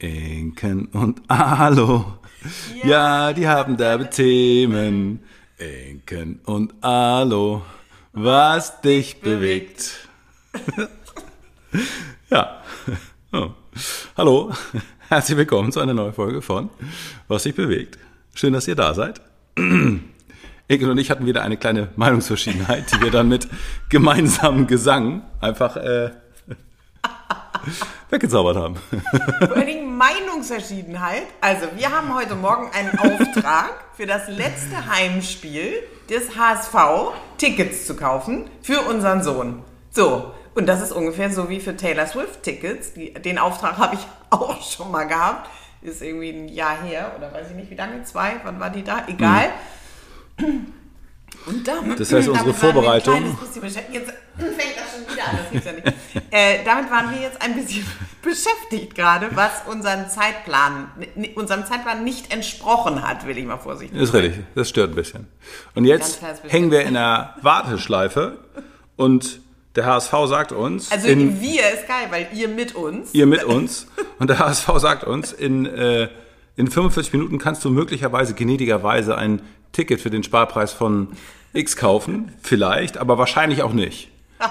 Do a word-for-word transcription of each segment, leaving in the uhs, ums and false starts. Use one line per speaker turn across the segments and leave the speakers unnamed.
Inken und Alo. Ja, ja, die haben derbe Themen. Inken und Alo, was dich bewegt. Ja. Oh. Hallo, herzlich willkommen zu einer neuen Folge von Was dich bewegt. Schön, dass ihr da seid. Inken und ich hatten wieder eine kleine Meinungsverschiedenheit, die wir dann mit gemeinsamem Gesang einfach äh, weggezaubert haben.
Vor allen Dingen Meinungsverschiedenheit. Also wir haben heute Morgen einen Auftrag für das letzte Heimspiel des H S V, Tickets zu kaufen für unseren Sohn. So, und das ist ungefähr so wie für Taylor Swift Tickets. Die, den Auftrag habe ich auch schon mal gehabt. Ist irgendwie ein Jahr her oder weiß ich nicht wie lange, zwei, wann war die da? Egal. Mhm. Und damit,
das heißt, unsere Vorbereitung.
Ein bisschen beschäftigt. Jetzt fängt das schon wieder an, das gibt's ja nicht. Äh, damit waren wir jetzt ein bisschen beschäftigt gerade, was unseren Zeitplan, unserem Zeitplan nicht entsprochen hat, will ich mal vorsichtig sagen.
Ist richtig, das stört ein bisschen. Und jetzt hängen wir in der Warteschleife und der H S V sagt uns...
Also in, wir ist geil, weil ihr mit uns...
Ihr mit uns. Und der H S V sagt uns, in, äh, in fünfundvierzig Minuten kannst du möglicherweise, gnädigerweise ein Ticket für den Sparpreis von X kaufen. Vielleicht, aber wahrscheinlich auch nicht.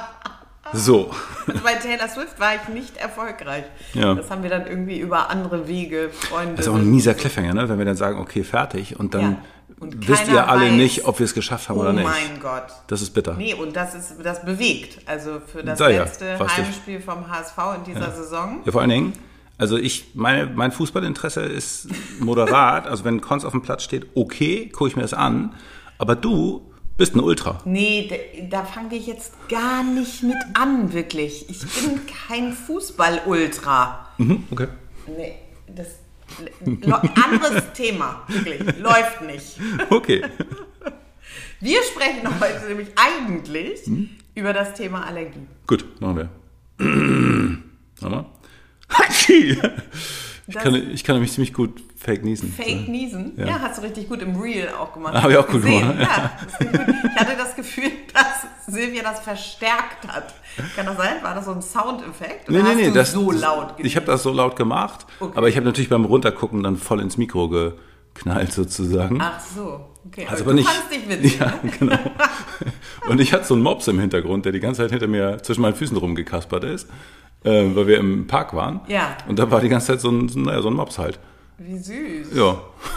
So.
Also bei Taylor Swift war ich nicht erfolgreich.
Ja.
Das haben wir dann irgendwie über andere Wege, Freunde...
Das ist auch ein mieser Cliffhanger, ne? Wenn wir dann sagen, okay, fertig. Und dann...
Ja. Und
wisst ihr alle
weiß,
nicht, ob wir es geschafft haben
oh
oder nicht.
Oh mein Gott.
Das ist bitter.
Nee, und das ist das bewegt. Also für das
ja,
letzte
ja,
Heimspiel vom H S V in dieser
ja.
Saison.
Ja, vor allen Dingen, also ich, meine, mein Fußballinteresse ist moderat. Also wenn Konz auf dem Platz steht, okay, gucke ich mir das an. Aber du bist ein Ultra.
Nee, da, da fange ich jetzt gar nicht mit an, wirklich. Ich bin kein Fußball-Ultra.
Mhm, okay.
Nee, das... Anderes Thema, wirklich, läuft nicht.
Okay.
Wir sprechen heute nämlich eigentlich hm? über das Thema Allergie.
Gut, machen wir. Nochmal. Ich kann, ich kann nämlich ziemlich gut Fake niesen.
Fake niesen? Ja. ja, hast du richtig gut im Reel auch gemacht.
Habe ich auch gut
gesehen.
gemacht.
Ja, gut. Ich hatte das Gefühl, dass Silvia das verstärkt hat. Kann das sein? War das so ein Soundeffekt?
Oder nee, nee, nee.
Hast du
das,
so laut gesehen?
Ich habe das so laut gemacht, okay. Aber ich habe natürlich beim Runtergucken dann voll ins Mikro geknallt sozusagen.
Ach so, okay.
Also
aber
aber
du
nicht,
fandst dich witzig,
ja,
ne?
Genau. Und ich hatte so einen Mops im Hintergrund, der die ganze Zeit hinter mir zwischen meinen Füßen rumgekaspert ist, äh, weil wir im Park waren.
Ja.
Und da war die ganze Zeit so ein, naja, so ein Mops halt.
Wie süß.
Ja.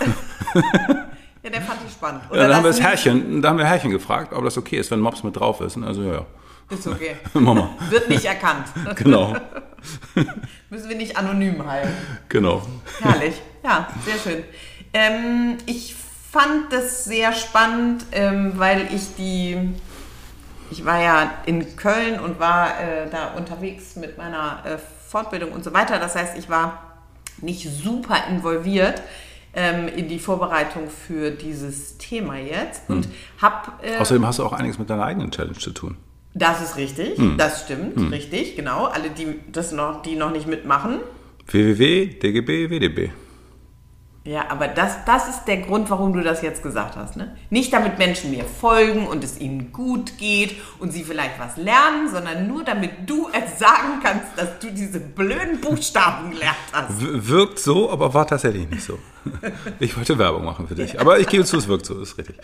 Ja, der fand ich spannend. Oder
ja, da haben wir das Herrchen, da haben wir Herrchen gefragt, ob das okay ist, wenn Mops mit drauf ist. Also ja, ja.
Ist okay.
Mama.
Wird nicht erkannt.
Genau.
Müssen wir nicht anonym halten.
Genau.
Herrlich. Ja, sehr schön. Ähm, ich fand das sehr spannend, ähm, weil ich die... Ich war ja in Köln und war äh, da unterwegs mit meiner äh, Fortbildung und so weiter. Das heißt, ich war nicht super involviert ähm, in die Vorbereitung für dieses Thema jetzt. Und
hm.
hab, äh,
Außerdem hast du auch einiges mit deiner eigenen Challenge zu tun.
Das ist richtig, hm. das stimmt, hm. richtig, genau. Alle, die das noch, die noch nicht mitmachen.
w w w punkt d g b w d b.
Ja, aber das, das ist der Grund, warum du das jetzt gesagt hast, ne? Nicht damit Menschen mir folgen und es ihnen gut geht und sie vielleicht was lernen, sondern nur damit du es sagen kannst, dass du diese blöden Buchstaben gelernt hast.
W- wirkt so, aber war tatsächlich nicht so. Ich wollte Werbung machen für dich, aber ich gebe zu, es wirkt so, ist richtig.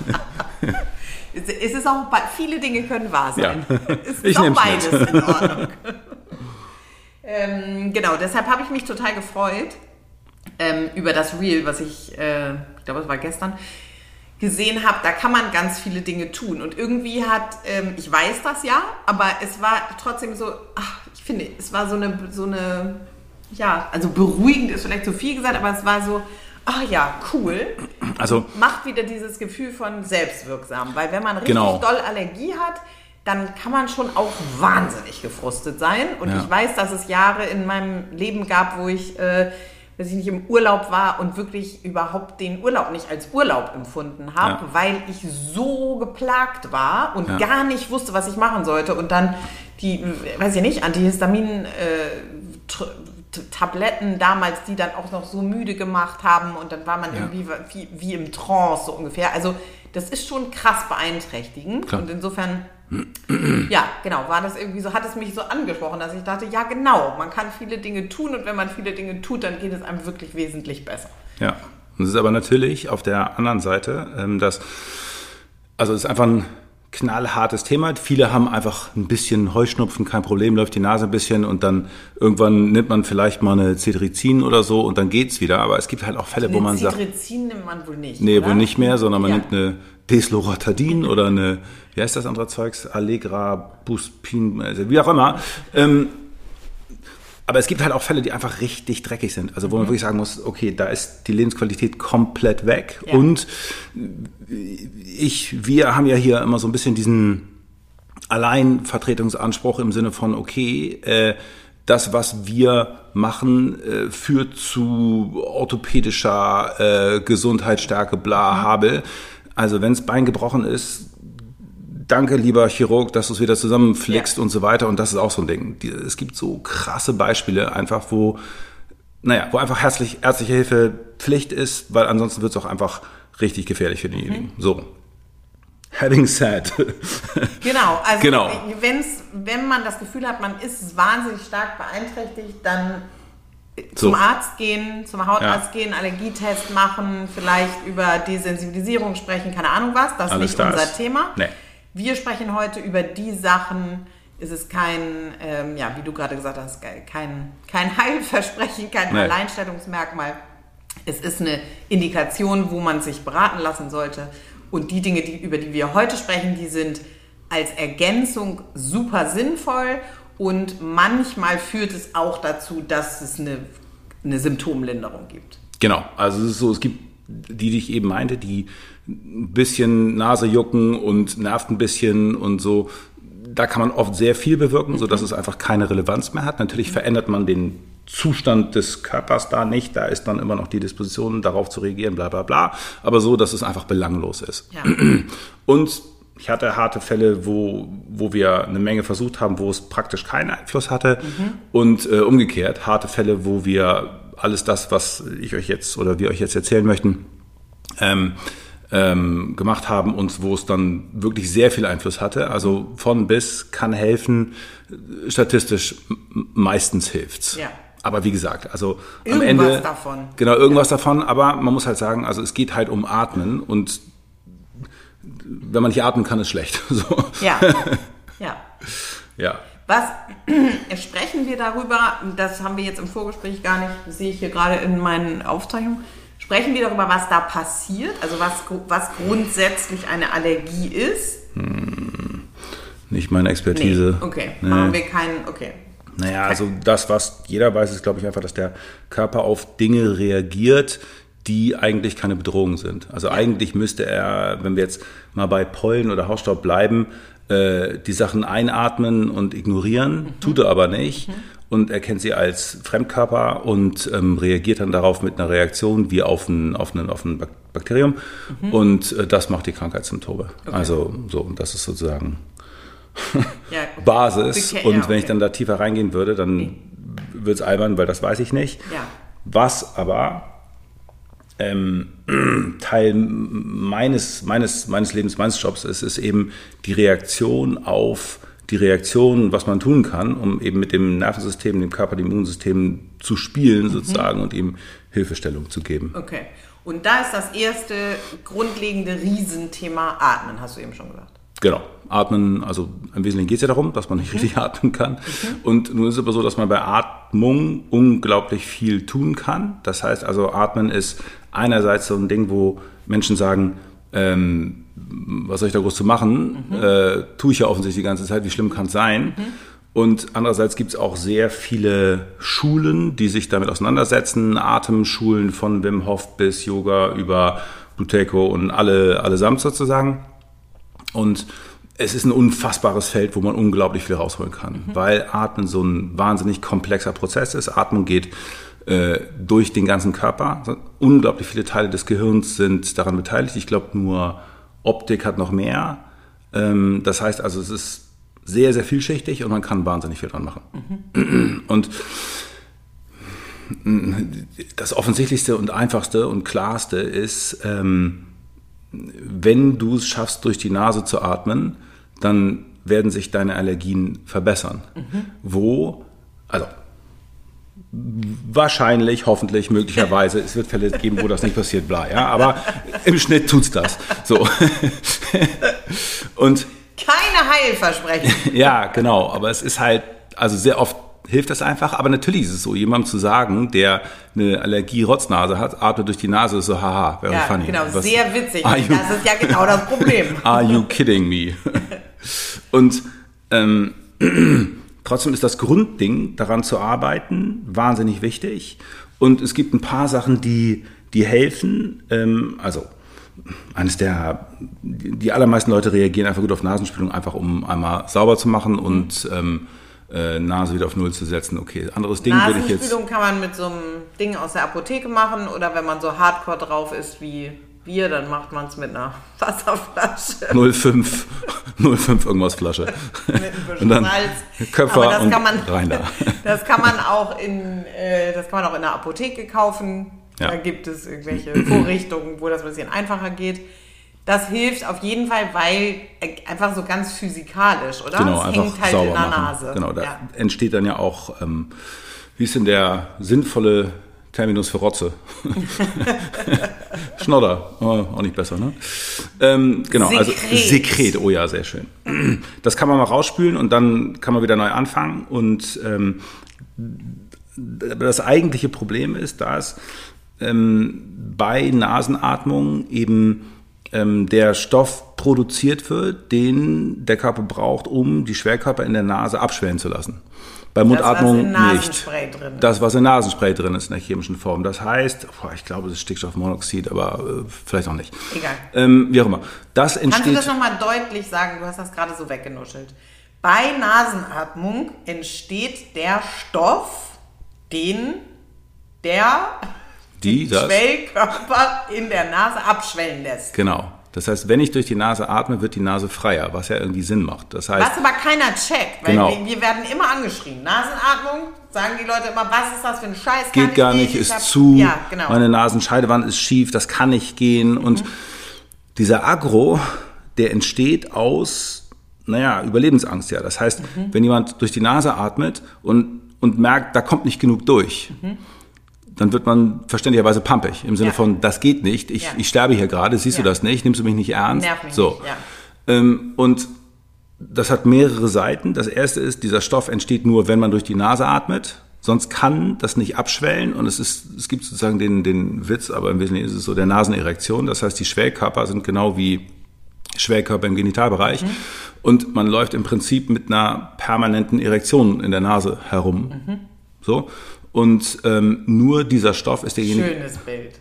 Es ist auch, viele Dinge können wahr sein.
Ja.
Es ist
Ich
auch
nehm's
beides
mit.
in Ordnung. ähm, genau, deshalb habe ich mich total gefreut, ähm, über das Reel, was ich, äh, ich glaube, es war gestern, gesehen habe. Da kann man ganz viele Dinge tun. Und irgendwie hat, ähm, ich weiß das ja, aber es war trotzdem so, ach, ich finde, es war so eine, so eine, ja, also beruhigend ist vielleicht zu viel gesagt, aber es war so, ach ja, cool.
Also
macht wieder dieses Gefühl von selbstwirksam. Weil wenn man richtig
Genau.
doll Allergie hat, dann kann man schon auch wahnsinnig gefrustet sein. Und
Ja.
ich weiß, dass es Jahre in meinem Leben gab, wo ich, äh, dass ich nicht im Urlaub war und wirklich überhaupt den Urlaub nicht als Urlaub empfunden habe,
Ja.
weil ich so geplagt war und
Ja.
gar nicht wusste, was ich machen sollte. Und dann die, weiß ich nicht, Antihistamin äh, tr- T- Tabletten damals, die dann auch noch so müde gemacht haben und dann war man
Ja.
irgendwie wie, wie im Trance so ungefähr. Also das ist schon krass beeinträchtigend.
Klar.
Und insofern, ja, genau, war das irgendwie so, hat es mich so angesprochen, dass ich dachte, ja genau, man kann viele Dinge tun und wenn man viele Dinge tut, dann geht es einem wirklich wesentlich besser.
Ja, und es ist aber natürlich auf der anderen Seite, ähm, dass, also es ist einfach ein knallhartes Thema. Viele haben einfach ein bisschen Heuschnupfen, kein Problem, läuft die Nase ein bisschen und dann irgendwann nimmt man vielleicht mal eine Cetirizin oder so und dann geht's wieder. Aber es gibt halt auch Fälle, wo man sagt,
Cetirizin nimmt man wohl nicht,
nee,
oder?
wohl nicht mehr, sondern man
Ja.
nimmt eine Desloratadin oder eine, wie heißt das andere Zeugs? Allegra, Buspin, also wie auch immer. Ähm, aber es gibt halt auch Fälle, die einfach richtig dreckig sind. Also wo man wirklich sagen muss, okay, da ist die Lebensqualität komplett weg.
Ja.
Und ich, wir haben ja hier immer so ein bisschen diesen Alleinvertretungsanspruch im Sinne von, okay, äh, das, was wir machen, äh, führt zu orthopädischer äh, Gesundheitsstärke, bla, Habel. Also wenn das Bein gebrochen ist, danke, lieber Chirurg, dass du es wieder zusammenflickst
Ja.
und so weiter. Und das ist auch so ein Ding. Die, es gibt so krasse Beispiele einfach, wo, naja, wo einfach ärztlich, ärztliche Hilfe Pflicht ist, weil ansonsten wird es auch einfach richtig gefährlich für denjenigen.
Mhm.
So. Having said.
Genau, also
Genau.
Wenn's, wenn man das Gefühl hat, man ist wahnsinnig stark beeinträchtigt, dann zum
So.
Arzt gehen, zum Hautarzt
Ja.
gehen, Allergietest machen, vielleicht über Desensibilisierung sprechen, keine Ahnung was, das ist
Alles
nicht
da
unser
ist-
Thema.
Nee.
Wir sprechen heute über die Sachen, es ist kein, ähm, ja, wie du gerade gesagt hast, kein, kein Heilversprechen, kein
Nee.
Alleinstellungsmerkmal. Es ist eine Indikation, wo man sich beraten lassen sollte. Und die Dinge, die, über die wir heute sprechen, die sind als Ergänzung super sinnvoll und manchmal führt es auch dazu, dass es eine, eine Symptomlinderung gibt.
Genau, also es ist so, es gibt die, die ich eben meinte, die ein bisschen Nase jucken und nervt ein bisschen und so. Da kann man oft sehr viel bewirken, sodass es einfach keine Relevanz mehr hat. Natürlich verändert man den Zustand des Körpers da nicht. Da ist dann immer noch die Disposition, darauf zu reagieren, bla bla bla. Aber so, dass es einfach belanglos ist.
Ja.
Und ich hatte harte Fälle, wo, wo wir eine Menge versucht haben, wo es praktisch keinen Einfluss hatte. Mhm. Und äh, umgekehrt, harte Fälle, wo wir alles das, was ich euch jetzt oder wir euch jetzt erzählen möchten, ähm, ähm, gemacht haben und wo es dann wirklich sehr viel Einfluss hatte. Also von bis kann helfen, statistisch m- meistens hilft's.
Ja.
Aber wie gesagt, also
Irgendwas
am Ende
davon.
Genau, irgendwas davon, aber man muss halt sagen, also es geht halt um Atmen und wenn man nicht atmen kann, ist schlecht. So.
Ja, ja.
Ja.
Was sprechen wir darüber, das haben wir jetzt im Vorgespräch gar nicht, das sehe ich hier gerade in meinen Aufzeichnungen, sprechen wir darüber, was da passiert, also was, was grundsätzlich eine Allergie ist?
Hm, nicht meine Expertise.
Nee, okay,
Nee.
haben wir keinen, okay.
Naja, also das, was jeder weiß, ist, glaube ich, einfach, dass der Körper auf Dinge reagiert, die eigentlich keine Bedrohung sind. Also ja. Eigentlich müsste er, wenn wir jetzt mal bei Pollen oder Hausstaub bleiben, äh, die Sachen einatmen und ignorieren, mhm. tut er aber nicht. Mhm. Und erkennt sie als Fremdkörper und ähm, reagiert dann darauf mit einer Reaktion wie auf ein, auf ein, auf ein Bakterium. Mhm. Und äh, das macht die Krankheitssymptome. Okay. Also so, das ist sozusagen
ja,
Basis.
okay.
Und
ja,
wenn
okay.
ich dann da tiefer reingehen würde, dann okay. wird es albern, weil das weiß ich nicht.
Ja.
Was aber ähm, Teil meines, meines, meines Lebens, meines Jobs ist, ist eben die Reaktion auf die Reaktion, was man tun kann, um eben mit dem Nervensystem, dem Körper, dem Immunsystem zu spielen sozusagen mhm. und ihm Hilfestellung zu geben.
Okay. Und da ist das erste grundlegende Riesenthema Atmen, hast du eben schon gesagt.
Genau. Atmen, also im Wesentlichen geht es ja darum, dass man nicht mhm. richtig atmen kann. Mhm. Und nun ist es aber so, dass man bei Atmung unglaublich viel tun kann. Das heißt also, Atmen ist einerseits so ein Ding, wo Menschen sagen, ähm, was soll ich da groß zu machen? Mhm. Äh, tue ich ja offensichtlich die ganze Zeit, wie schlimm kann es sein? Mhm. Und andererseits gibt es auch sehr viele Schulen, die sich damit auseinandersetzen. Atemschulen von Wim Hof bis Yoga über Buteyko und alle allesamt sozusagen. Und es ist ein unfassbares Feld, wo man unglaublich viel rausholen kann, mhm. weil Atmen so ein wahnsinnig komplexer Prozess ist. Atmung geht äh, durch den ganzen Körper. Unglaublich viele Teile des Gehirns sind daran beteiligt. Ich glaube, nur Optik hat noch mehr. Ähm, das heißt also, es ist sehr, sehr vielschichtig und man kann wahnsinnig viel dran machen. Mhm. Und das Offensichtlichste und Einfachste und Klarste ist, ähm, wenn du es schaffst, durch die Nase zu atmen, dann werden sich deine Allergien verbessern. Mhm. Wo, also wahrscheinlich, hoffentlich, möglicherweise, es wird Fälle geben, wo das nicht passiert, bla, ja, aber im Schnitt tut's das. So. Und
keine Heilversprechen.
Ja, genau, aber es ist halt, also sehr oft hilft das einfach, aber natürlich ist es so, jemandem zu sagen, der eine Allergie-Rotznase hat, atmet durch die Nase, ist so, haha, very
ja,
funny.
Genau,
Was,
sehr witzig.
You,
das ist ja genau das Problem.
Are you kidding me? Und ähm, trotzdem ist das Grundding, daran zu arbeiten, wahnsinnig wichtig. Und es gibt ein paar Sachen, die, die helfen. Ähm, also eines der, die allermeisten Leute reagieren einfach gut auf Nasenspülung, einfach um einmal sauber zu machen und ähm, äh, Nase wieder auf Null zu setzen. Okay, anderes Ding würde ich jetzt...
Nasenspülung kann man mit so einem Ding aus der Apotheke machen oder wenn man so hardcore drauf ist wie wir, dann macht man es mit einer Wasserflasche.
null Komma fünf, null Komma fünf irgendwas Flasche.
Mit ein bisschen
und dann
Salz.
Köpfer und
man,
rein da.
Das kann man auch in, äh, das kann man auch in der Apotheke kaufen. Ja. Da gibt es irgendwelche Vorrichtungen, wo das ein bisschen einfacher geht. Das hilft auf jeden Fall, weil einfach so ganz physikalisch, oder?
Genau,
es
einfach
hängt halt
sauber
in der
machen.
Nase.
Genau, da
ja.
entsteht dann ja auch, ähm, wie ist denn der sinnvolle Terminus für Rotze? Schnodder, oh, auch nicht besser, ne? Ähm, genau,
Sekret.
also Sekret, oh ja, sehr schön. Das kann man mal rausspülen und dann kann man wieder neu anfangen. Und ähm, das eigentliche Problem ist, dass ähm, bei Nasenatmung eben ähm, der Stoff produziert wird, den der Körper braucht, um die Schwerkörper in der Nase abschwellen zu lassen. Bei Mundatmung
das,
nicht.
Drin.
Das, was in Nasenspray drin ist in der chemischen Form. Das heißt, boah, ich glaube, das ist Stickstoffmonoxid, aber äh, vielleicht auch nicht.
Egal.
Ähm, wie auch immer. Das entsteht.
Kannst du das nochmal deutlich sagen? Du hast das gerade so weggenuschelt. Bei Nasenatmung entsteht der Stoff, den der
die, das,
Schwellkörper in der Nase abschwellen lässt.
Genau. Das heißt, wenn ich durch die Nase atme, wird die Nase freier, was ja irgendwie Sinn macht. Das heißt,
was aber keiner checkt, weil
genau.
wir, wir werden immer angeschrien. Nasenatmung, sagen die Leute immer, was ist das für ein Scheiß?
Geht
kann
gar nicht,
ich
ist
hab,
zu,
ja, genau.
Meine Nasenscheidewand ist schief, das kann nicht gehen. Mhm. Und dieser Agro, der entsteht aus, naja, Überlebensangst ja. Das heißt, mhm. wenn jemand durch die Nase atmet und, und merkt, da kommt nicht genug durch, mhm. dann wird man verständlicherweise pampig. Im Sinne ja. von, das geht nicht, ich, ja. ich sterbe hier gerade, siehst ja. du das nicht, nimmst du mich nicht ernst?
Nerv mich
so.
nicht, ja.
ähm, und das hat mehrere Seiten. Das erste ist, dieser Stoff entsteht nur, wenn man durch die Nase atmet. Sonst kann das nicht abschwellen. Und es ist, es gibt sozusagen den, den Witz, aber im Wesentlichen ist es so der Nasenerektion. Das heißt, die Schwellkörper sind genau wie Schwellkörper im Genitalbereich. Mhm. Und man läuft im Prinzip mit einer permanenten Erektion in der Nase herum. Mhm. So. Und ähm, nur dieser Stoff ist derjenige.
Schönes Bild.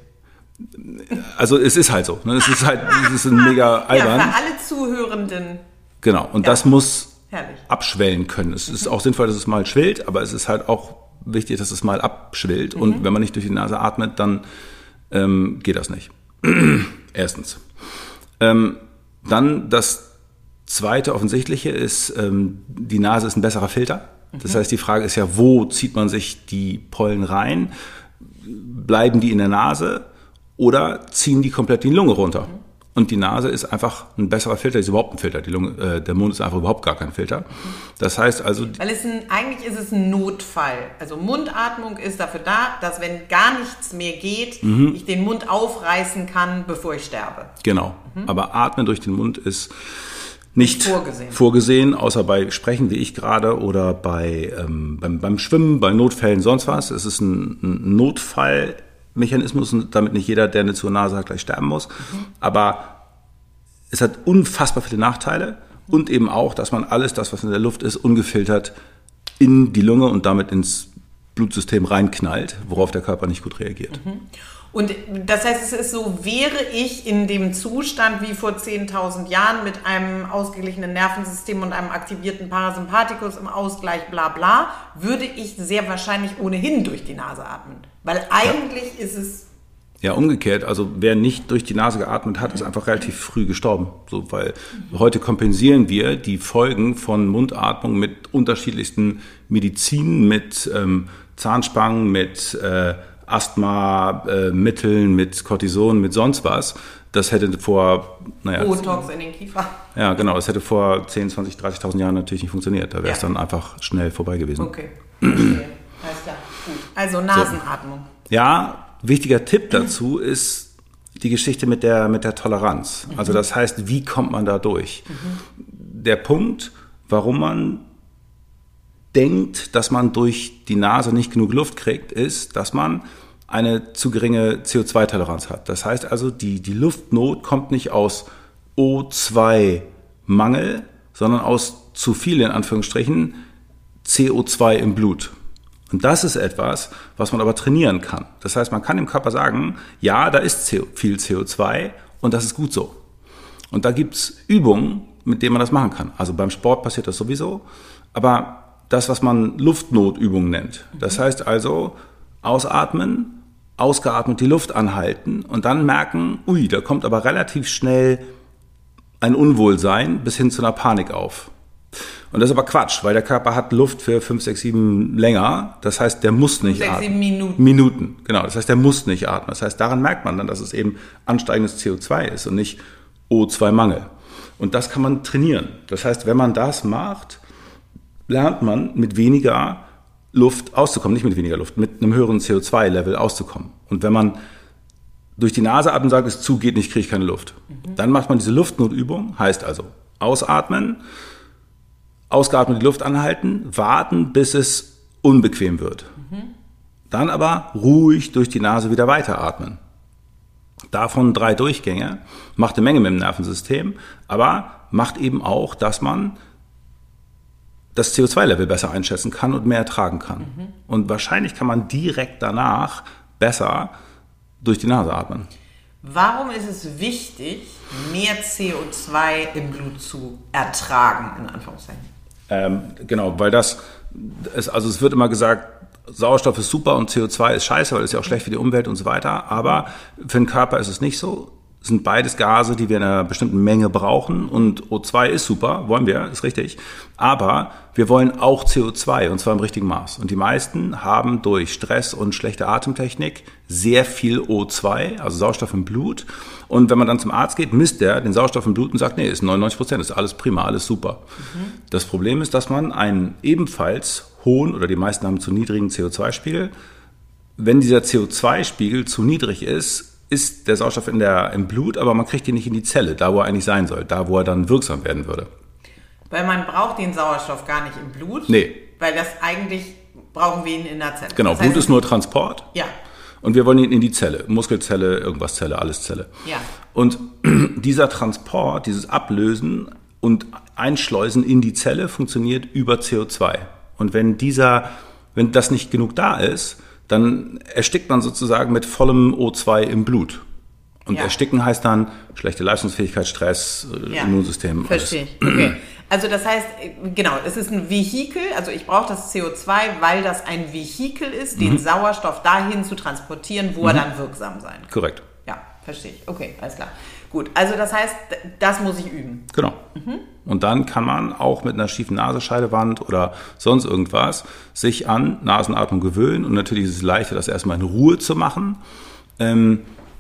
Also es ist halt so. Ne? Es ist halt, es ist ein mega albern.
Ja, für alle Zuhörenden.
Genau. Und
ja.
das muss
Herrlich.
abschwellen können. Es
mhm.
ist auch sinnvoll, dass es mal schwillt, aber es ist halt auch wichtig, dass es mal abschwillt. Mhm. Und wenn man nicht durch die Nase atmet, dann ähm, geht das nicht. Erstens. Ähm, dann das zweite Offensichtliche ist, ähm, die Nase ist ein besserer Filter. Das heißt, die Frage ist ja, wo zieht man sich die Pollen rein? Bleiben die in der Nase oder ziehen die komplett die Lunge runter? Mhm. Und die Nase ist einfach ein besserer Filter, ist überhaupt ein Filter. Die Lunge, äh, der Mund ist einfach überhaupt gar kein Filter. Das heißt also...
Weil es ein, eigentlich ist es ein Notfall. Also Mundatmung ist dafür da, dass wenn gar nichts mehr geht, mhm. ich den Mund aufreißen kann, bevor ich sterbe.
Genau. Mhm. Aber Atmen durch den Mund ist... Nicht
vorgesehen.
vorgesehen, außer bei Sprechen wie ich gerade oder bei ähm, beim, beim Schwimmen, bei Notfällen, sonst was. Es ist ein, ein Notfallmechanismus und damit nicht jeder, der eine zur Nase hat, gleich sterben muss. Mhm. Aber es hat unfassbar viele Nachteile und eben auch, dass man alles das, was in der Luft ist, ungefiltert in die Lunge und damit ins Blutsystem reinknallt, worauf der Körper nicht gut reagiert.
Mhm. Und das heißt, es ist so, wäre ich in dem Zustand wie vor zehntausend Jahren mit einem ausgeglichenen Nervensystem und einem aktivierten Parasympathikus im Ausgleich, bla bla, würde ich sehr wahrscheinlich ohnehin durch die Nase atmen. Weil eigentlich ja. ist es...
Ja, umgekehrt. Also wer nicht durch die Nase geatmet hat, ist einfach relativ früh gestorben. So, weil heute kompensieren wir die Folgen von Mundatmung mit unterschiedlichsten Medizin, mit... Ähm, Zahnspangen, mit äh, Asthma-Mitteln, äh, mit Cortison, mit sonst was. Das hätte vor, naja...
Botox in den Kiefer.
Ja, genau. Das hätte vor zehn, zwanzig, dreißigtausend Jahren natürlich nicht funktioniert. Da wäre es ja. dann einfach schnell vorbei gewesen.
Okay, verstehe. Alles klar. Gut. Also Nasenatmung.
So. Ja, wichtiger Tipp dazu ist die Geschichte mit der, mit der Toleranz. Mhm. Also das heißt, wie kommt man da durch? Mhm. Der Punkt, warum man denkt, dass man durch die Nase nicht genug Luft kriegt, ist, dass man eine zu geringe C O zwei Toleranz hat. Das heißt also, die, die Luftnot kommt nicht aus O zwei Mangel, sondern aus zu viel, in Anführungsstrichen, C O zwei im Blut. Und das ist etwas, was man aber trainieren kann. Das heißt, man kann dem Körper sagen, ja, da ist viel C O zwei und das ist gut so. Und da gibt's Übungen, mit denen man das machen kann. Also beim Sport passiert das sowieso, aber das, was man Luftnotübungen nennt. Das heißt also, ausatmen, ausgeatmet die Luft anhalten und dann merken, ui, da kommt aber relativ schnell ein Unwohlsein bis hin zu einer Panik auf. Und das ist aber Quatsch, weil der Körper hat Luft für fünf, sechs, sieben länger. Das heißt, der muss nicht
sechs,
atmen.
sieben Minuten.
Minuten, genau. Das heißt, der muss nicht atmen. Das heißt, daran merkt man dann, dass es eben ansteigendes C O zwei ist und nicht O zwei Mangel. Und das kann man trainieren. Das heißt, wenn man das macht, lernt man mit weniger Luft auszukommen. Nicht mit weniger Luft, mit einem höheren C O zwei Level auszukommen. Und wenn man durch die Nase atmet und sagt, es zu geht nicht, kriege ich keine Luft. Mhm. Dann macht man diese Luftnotübung, heißt also ausatmen, ausgeatmet die Luft anhalten, warten, bis es unbequem wird. Mhm. Dann aber ruhig durch die Nase wieder weiteratmen. Davon drei Durchgänge, macht eine Menge mit dem Nervensystem, aber macht eben auch, dass man das C O zwei Level besser einschätzen kann und mehr ertragen kann. Mhm. Und wahrscheinlich kann man direkt danach besser durch die Nase atmen.
Warum ist es wichtig, mehr C O zwei im Blut zu ertragen, in Anführungszeichen?
Ähm, genau, weil das, ist, also es wird immer gesagt, Sauerstoff ist super und C O zwei ist scheiße, weil es ja auch schlecht für die Umwelt und so weiter. Aber für den Körper ist es nicht so. Es sind beides Gase, die wir in einer bestimmten Menge brauchen. Und O zwei ist super, wollen wir, ist richtig. Aber wir wollen auch C O zwei, und zwar im richtigen Maß. Und die meisten haben durch Stress und schlechte Atemtechnik sehr viel O zwei, also Sauerstoff im Blut. Und wenn man dann zum Arzt geht, misst der den Sauerstoff im Blut und sagt, nee, ist neunundneunzig Prozent, ist alles prima, alles super. Mhm. Das Problem ist, dass man einen ebenfalls hohen, oder die meisten haben zu niedrigen C O zwei Spiegel. Wenn dieser C O zwei Spiegel zu niedrig ist, ist der Sauerstoff in der, im Blut, aber man kriegt ihn nicht in die Zelle, da wo er eigentlich sein soll, da wo er dann wirksam werden würde.
Weil man braucht den Sauerstoff gar nicht im Blut.
Nee.
Weil das eigentlich brauchen wir ihn in der Zelle.
Genau,
das
Blut
heißt,
ist nur Transport.
Ja.
Und wir wollen ihn in die Zelle, Muskelzelle, irgendwas Zelle, alles Zelle.
Ja.
Und dieser Transport, dieses Ablösen und Einschleusen in die Zelle funktioniert über C O zwei. Und wenn dieser, wenn das nicht genug da ist, dann erstickt man sozusagen mit vollem O zwei im Blut. Und ja. Ersticken heißt dann schlechte Leistungsfähigkeit, Stress, ja. Immunsystem.
Verstehe ich. Okay. Also das heißt, genau, es ist ein Vehikel, also ich brauche das C O zwei, weil das ein Vehikel ist, den mhm. Sauerstoff dahin zu transportieren, wo mhm. er dann wirksam sein kann.
Korrekt.
Ja, verstehe ich. Okay, alles klar. Gut, also das heißt, das muss ich üben.
Genau. Mhm. Und dann kann man auch mit einer schiefen Nasenscheidewand oder sonst irgendwas sich an Nasenatmung gewöhnen. Und natürlich ist es leichter, das erstmal in Ruhe zu machen, ähm,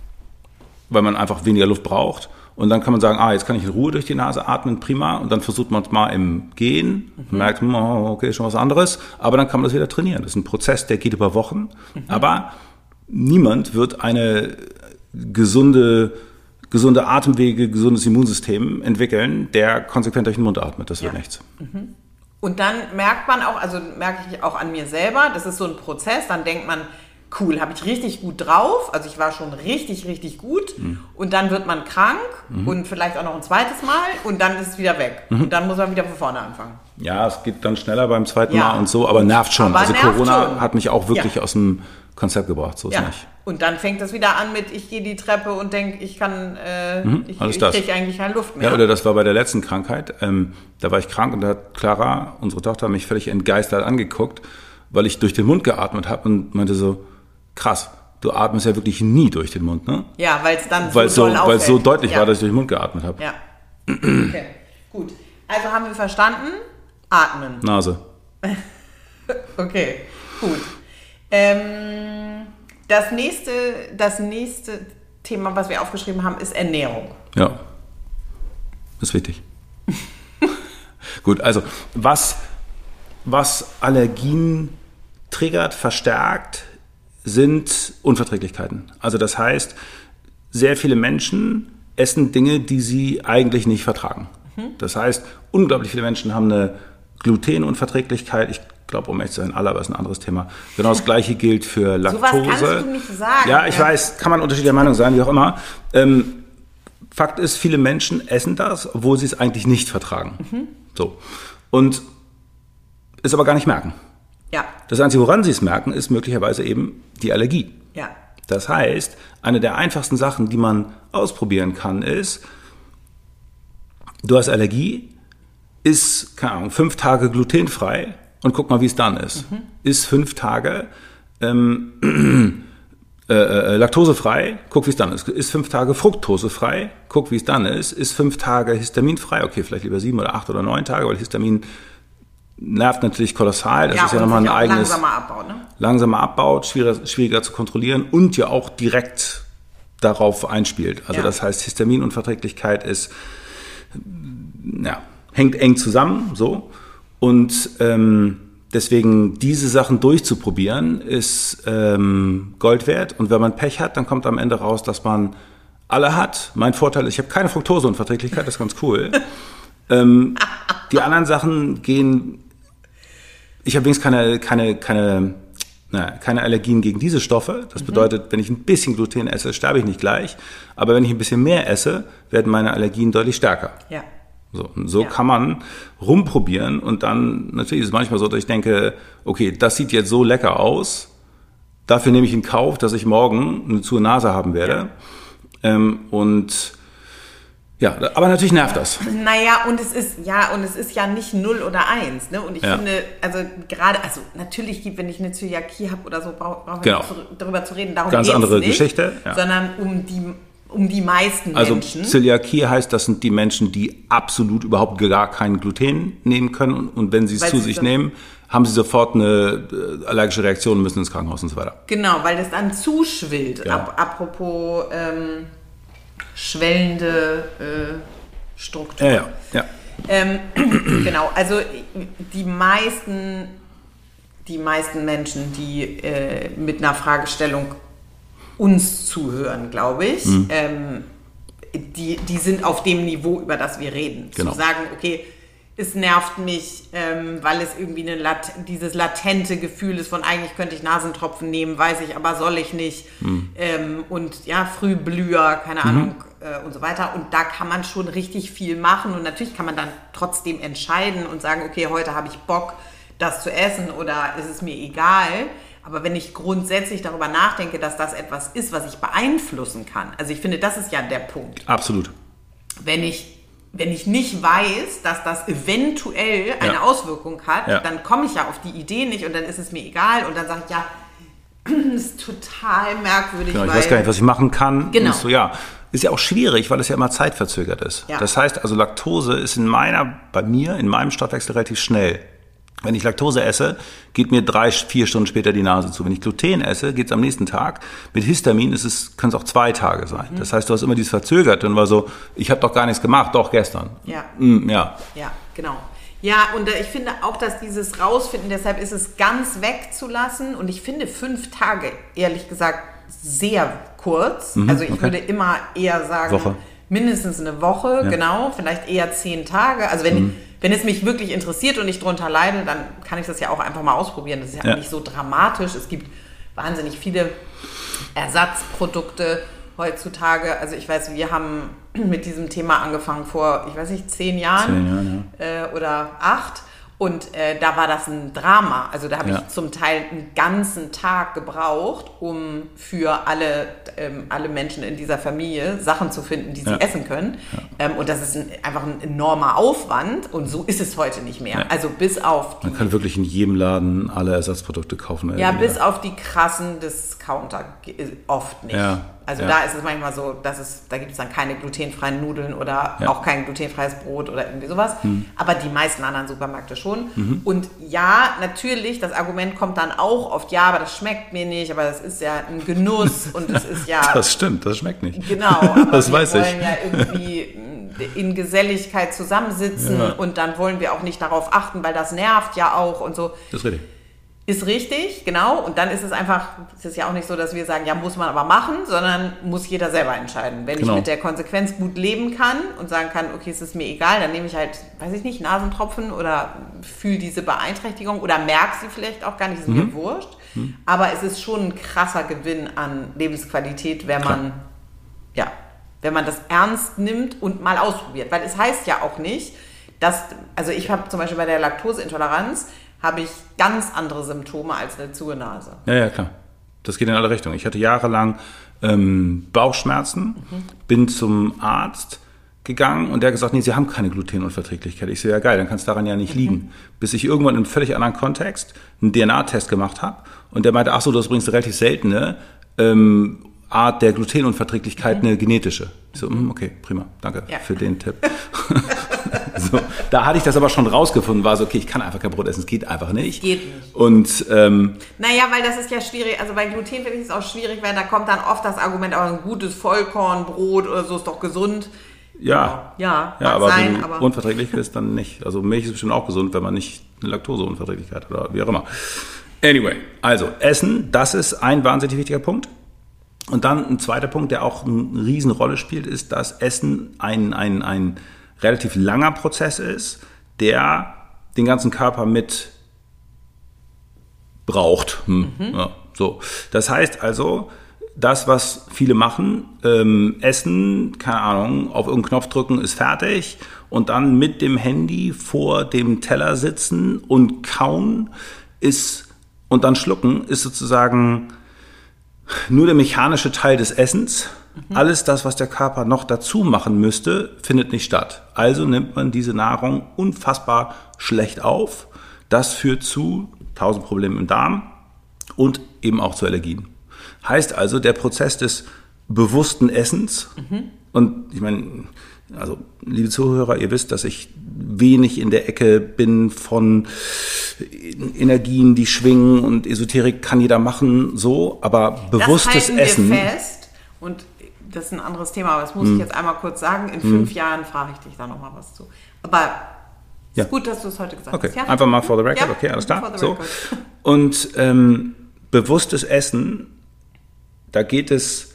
weil man einfach weniger Luft braucht. Und dann kann man sagen, ah, jetzt kann ich in Ruhe durch die Nase atmen, prima. Und dann versucht man es mal im Gehen und mhm. merkt, oh, okay, schon was anderes. Aber dann kann man das wieder trainieren. Das ist ein Prozess, der geht über Wochen. Mhm. Aber niemand wird eine gesunde... gesunde Atemwege, gesundes Immunsystem entwickeln, der konsequent durch den Mund atmet. Das wird ja. nichts.
Mhm. Und dann merkt man auch, also merke ich auch an mir selber, das ist so ein Prozess, dann denkt man, cool, habe ich richtig gut drauf, also ich war schon richtig, richtig gut mhm. und dann wird man krank mhm. und vielleicht auch noch ein zweites Mal und dann ist es wieder weg. Mhm. Und dann muss man wieder von vorne anfangen.
Ja, es geht dann schneller beim zweiten ja. Mal und so, aber nervt schon. Aber also nervt Corona schon. Hat mich auch wirklich ja. aus dem Konzept gebracht, so ist
ja.
nicht.
Und dann fängt das wieder an mit, ich gehe die Treppe und denke, ich kann, äh,
mhm,
ich,
ich
kriege eigentlich keine Luft mehr.
Ja, oder das war bei der letzten Krankheit. Ähm, da war ich krank und da hat Clara, unsere Tochter, mich völlig entgeistert angeguckt, weil ich durch den Mund geatmet habe und meinte so, krass, du atmest ja wirklich nie durch den Mund, ne?
Ja, weil es dann
weil
so,
so Weil es so deutlich ja. war, dass ich durch den Mund geatmet habe.
Ja, okay, gut. Also haben wir verstanden, atmen.
Nase.
Okay, gut. Ähm, das nächste, das nächste Thema, was wir aufgeschrieben haben, ist Ernährung.
Ja, ist wichtig. Gut, also was, was Allergien triggert, verstärkt, sind Unverträglichkeiten. Also das heißt, sehr viele Menschen essen Dinge, die sie eigentlich nicht vertragen. Mhm. Das heißt, unglaublich viele Menschen haben eine Glutenunverträglichkeit. Ich glaube, um ehrlich zu sein, alle, aber ist ein anderes Thema. Genau das Gleiche gilt für Laktose.
So was kannst du nicht sagen.
Ja, ich ja. weiß, kann man unterschiedlicher Meinung sein, wie auch immer. Ähm, Fakt ist, viele Menschen essen das, obwohl sie es eigentlich nicht vertragen. Mhm. So. Und es aber gar nicht merken.
Ja.
Das Einzige, woran sie es merken, ist möglicherweise eben die Allergie.
Ja.
Das heißt, eine der einfachsten Sachen, die man ausprobieren kann, ist, du hast Allergie, iss, keine Ahnung, fünf Tage glutenfrei und guck mal, wie es dann ist. Mhm. Iss fünf Tage ähm, äh, äh, laktosefrei, guck, wie es dann ist. Iss fünf Tage fruktosefrei, guck, wie es dann ist. Iss fünf Tage histaminfrei, okay, vielleicht lieber sieben oder acht oder neun Tage, weil Histamin nervt natürlich kolossal. Das
ja,
ist ja nochmal ein eigenes...
Langsamer Abbau, ne?
Langsamer Abbau, schwieriger, schwieriger zu kontrollieren und ja auch direkt darauf einspielt. Also ja. Das heißt, Histaminunverträglichkeit ist, ja, hängt eng zusammen, so. Und ähm, deswegen diese Sachen durchzuprobieren, ist ähm, Gold wert. Und wenn man Pech hat, dann kommt am Ende raus, dass man alle hat. Mein Vorteil ist, ich habe keine Fructoseunverträglichkeit, das ist ganz cool. ähm, die anderen Sachen gehen... Ich habe wenigstens keine, keine, keine, na, keine Allergien gegen diese Stoffe. Das bedeutet, wenn ich ein bisschen Gluten esse, sterbe ich nicht gleich. Aber wenn ich ein bisschen mehr esse, werden meine Allergien deutlich stärker.
Ja.
So, und so
ja.
kann man rumprobieren. Und dann, natürlich ist es manchmal so, dass ich denke, okay, das sieht jetzt so lecker aus. Dafür nehme ich in Kauf, dass ich morgen eine zu Nase haben werde. Ja. Ähm, und ja, aber natürlich nervt das.
Naja, und es ist, ja, und es ist ja nicht null oder eins, ne? Und ich
ja.
finde, also gerade, also natürlich, wenn ich eine Zöliakie habe oder so, brauchen wir
genau.
nicht darüber zu reden. Darum
Ganz
geht's
andere
nicht,
Geschichte. Ja.
Sondern um die, um die meisten
also
Menschen.
Also Zöliakie heißt, das sind die Menschen, die absolut überhaupt gar kein Gluten nehmen können. Und, und wenn sie es
weil
zu
sie
sich
so
nehmen, haben sie sofort eine äh, allergische Reaktion und müssen ins Krankenhaus und so weiter.
Genau, weil das dann zuschwillt.
Ja.
Ap- apropos ähm, schwellende... Äh, Struktur.
Ja, ja, ja.
Ähm, genau, also die meisten, die meisten Menschen, die äh, mit einer Fragestellung uns zuhören, glaube ich, mhm. ähm, die, die sind auf dem Niveau, über das wir reden.
Genau.
Zu sagen, okay, es nervt mich, ähm, weil es irgendwie eine Lat- dieses latente Gefühl ist von eigentlich könnte ich Nasentropfen nehmen, weiß ich, aber soll ich nicht. Mhm. Ähm, und ja, Frühblüher, keine Ahnung, mhm. äh, und so weiter. Und da kann man schon richtig viel machen. Und natürlich kann man dann trotzdem entscheiden und sagen, okay, heute habe ich Bock, das zu essen oder ist es mir egal. Aber wenn ich grundsätzlich darüber nachdenke, dass das etwas ist, was ich beeinflussen kann. Also ich finde, das ist ja der Punkt.
Absolut.
Wenn ich Wenn ich nicht weiß, dass das eventuell eine ja. Auswirkung hat, ja. dann komme ich ja auf die Idee nicht und dann ist es mir egal und dann sage ich, ja, das ist total merkwürdig.
Genau, ich
weil
weiß gar nicht, was ich machen kann.
Genau.
Und so, ja. Ist ja auch schwierig, weil es ja immer zeitverzögert ist.
Ja.
Das heißt, also Laktose ist in meiner, bei mir, in meinem Stoffwechsel relativ schnell. Wenn ich Laktose esse, geht mir drei, vier Stunden später die Nase zu. Wenn ich Gluten esse, geht es am nächsten Tag. Mit Histamin ist es, können es auch zwei Tage sein. Mhm. Das heißt, du hast immer dieses Verzögert und war so, ich habe doch gar nichts gemacht, doch gestern.
Ja.
Mm, ja.
Ja, genau. Ja, und ich finde auch, dass dieses Rausfinden, deshalb ist es ganz wegzulassen. Und ich finde fünf Tage, ehrlich gesagt, sehr kurz. Mhm, also ich okay. würde immer eher sagen,
Woche.
mindestens eine Woche,
ja.
genau, vielleicht eher zehn Tage. Also wenn, mhm. wenn es mich wirklich interessiert und ich drunter leide, dann kann ich das ja auch einfach mal ausprobieren. Das ist ja, ja. nicht so dramatisch. Es gibt wahnsinnig viele Ersatzprodukte heutzutage. Also ich weiß, wir haben mit diesem Thema angefangen vor, ich weiß nicht, zehn Jahren,
zehn Jahren ja.
äh, oder acht. Und äh, da war das ein Drama. Also da habe
ja.
ich zum Teil einen ganzen Tag gebraucht, um für alle, ähm, alle Menschen in dieser Familie Sachen zu finden, die sie
ja.
essen können.
Ja.
Ähm, und das ist ein, einfach ein enormer Aufwand. Und so ist es heute nicht mehr. Ja. Also bis auf die...
Man kann wirklich in jedem Laden alle Ersatzprodukte kaufen.
Ja, bis auf die krassen Discounter oft nicht.
Ja.
Also
ja.
da ist es manchmal so, dass es, da gibt es dann keine glutenfreien Nudeln oder
ja.
auch kein glutenfreies Brot oder irgendwie sowas. Mhm. Aber die meisten anderen Supermärkte schon.
Mhm.
Und ja, natürlich, das Argument kommt dann auch oft, ja, aber das schmeckt mir nicht, aber das ist ja ein Genuss und es ist ja...
Das stimmt, das schmeckt nicht.
Genau, aber
das
wir
weiß
wollen
ich.
ja irgendwie in Geselligkeit zusammensitzen
ja.
und dann wollen wir auch nicht darauf achten, weil das nervt ja auch und so.
Das ist richtig.
Ist richtig, genau. Und dann ist es einfach, es ist ja auch nicht so, dass wir sagen, ja, muss man aber machen, sondern muss jeder selber entscheiden. Wenn
genau.
ich mit der Konsequenz gut leben kann und sagen kann, okay, es ist mir egal, dann nehme ich halt, weiß ich nicht, Nasentropfen oder fühle diese Beeinträchtigung oder merke sie vielleicht auch gar nicht, ist mhm. mir wurscht. Mhm. Aber es ist schon ein krasser Gewinn an Lebensqualität, wenn man, Klar. ja, wenn man das ernst nimmt und mal ausprobiert. Weil es heißt ja auch nicht, dass, also ich habe zum Beispiel bei der Laktoseintoleranz, habe ich ganz andere Symptome als eine zu Nase.
Ja, ja, klar. Das geht in alle Richtungen. Ich hatte jahrelang ähm, Bauchschmerzen, mhm. bin zum Arzt gegangen und der hat gesagt, nee, Sie haben keine Glutenunverträglichkeit. Ich so, ja geil, dann kann es daran ja nicht mhm. liegen. Bis ich irgendwann in einem völlig anderen Kontext einen D N A-Test gemacht habe und der meinte, ach so, das ist übrigens eine relativ seltene ähm, Art der Glutenunverträglichkeit, mhm. eine genetische. Ich so, okay, prima, danke ja. für den Tipp. So, da hatte ich das aber schon rausgefunden, war so, okay, ich kann einfach kein Brot essen, es geht einfach nicht.
Geht nicht.
Und, ähm,
naja, weil das ist ja schwierig, also bei Gluten finde ich es auch schwierig, weil da kommt dann oft das Argument, aber ein gutes Vollkornbrot oder so ist doch gesund.
Ja,
ja,
ja aber
sein,
wenn du
aber
unverträglich bist, dann nicht. Also Milch ist bestimmt auch gesund, wenn man nicht eine Laktoseunverträglichkeit hat oder wie auch immer. Anyway, also Essen, das ist ein wahnsinnig wichtiger Punkt. Und dann ein zweiter Punkt, der auch eine Riesenrolle spielt, ist, dass Essen ein, ein, ein relativ langer Prozess ist, der den ganzen Körper mit braucht. Hm. Mhm. Ja, so. Das heißt also, das, was viele machen, ähm, essen, keine Ahnung, auf irgendeinen Knopf drücken, ist fertig und dann mit dem Handy vor dem Teller sitzen und kauen ist und dann schlucken, ist sozusagen nur der mechanische Teil des Essens. Mhm. Alles das, was der Körper noch dazu machen müsste, findet nicht statt. Also nimmt man diese Nahrung unfassbar schlecht auf. Das führt zu tausend Problemen im Darm und eben auch zu Allergien. Heißt also, der Prozess des bewussten Essens, mhm. und ich meine, also liebe Zuhörer, ihr wisst, dass ich wenig in der Ecke bin von Energien, die schwingen und Esoterik kann jeder machen, so, aber bewusstes
das
Essen.
Wir fest und das ist ein anderes Thema, aber das muss hm. ich jetzt einmal kurz sagen. In fünf hm. Jahren frage ich dich da nochmal was zu. Aber es
ja.
ist gut, dass du es heute gesagt
okay.
hast. Ja?
Einfach mal for the record,
ja.
okay, alles klar. So.
Record.
Und ähm, bewusstes Essen, da geht es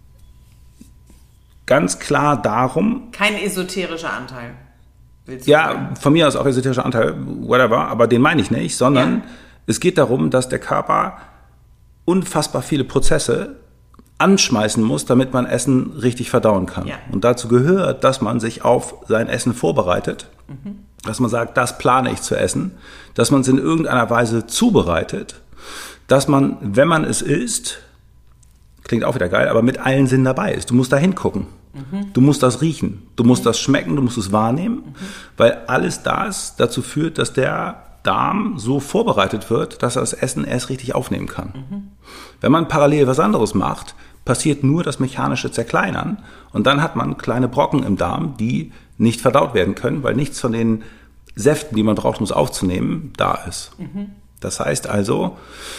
ganz klar darum.
Kein esoterischer Anteil. Willst du
ja,
sagen?
Von mir aus auch esoterischer Anteil, whatever, aber den meine ich nicht, sondern ja. es geht darum, dass der Körper unfassbar viele Prozesse anschmeißen muss, damit man Essen richtig verdauen kann. Ja. Und dazu gehört, dass man sich auf sein Essen vorbereitet, mhm. dass man sagt, das plane ich zu essen, dass man es in irgendeiner Weise zubereitet, dass man, wenn man es isst, klingt auch wieder geil, aber mit allen Sinnen dabei ist. Du musst da hingucken. Mhm. Du musst das riechen. Du musst mhm. das schmecken, du musst es wahrnehmen, mhm. weil alles das dazu führt, dass der Darm so vorbereitet wird, dass er das Essen erst richtig aufnehmen kann. Mhm. Wenn man parallel was anderes macht, passiert nur das mechanische Zerkleinern und dann hat man kleine Brocken im Darm, die nicht verdaut werden können, weil nichts von den Säften, die man braucht, um es aufzunehmen, da ist. Mhm. Das heißt also,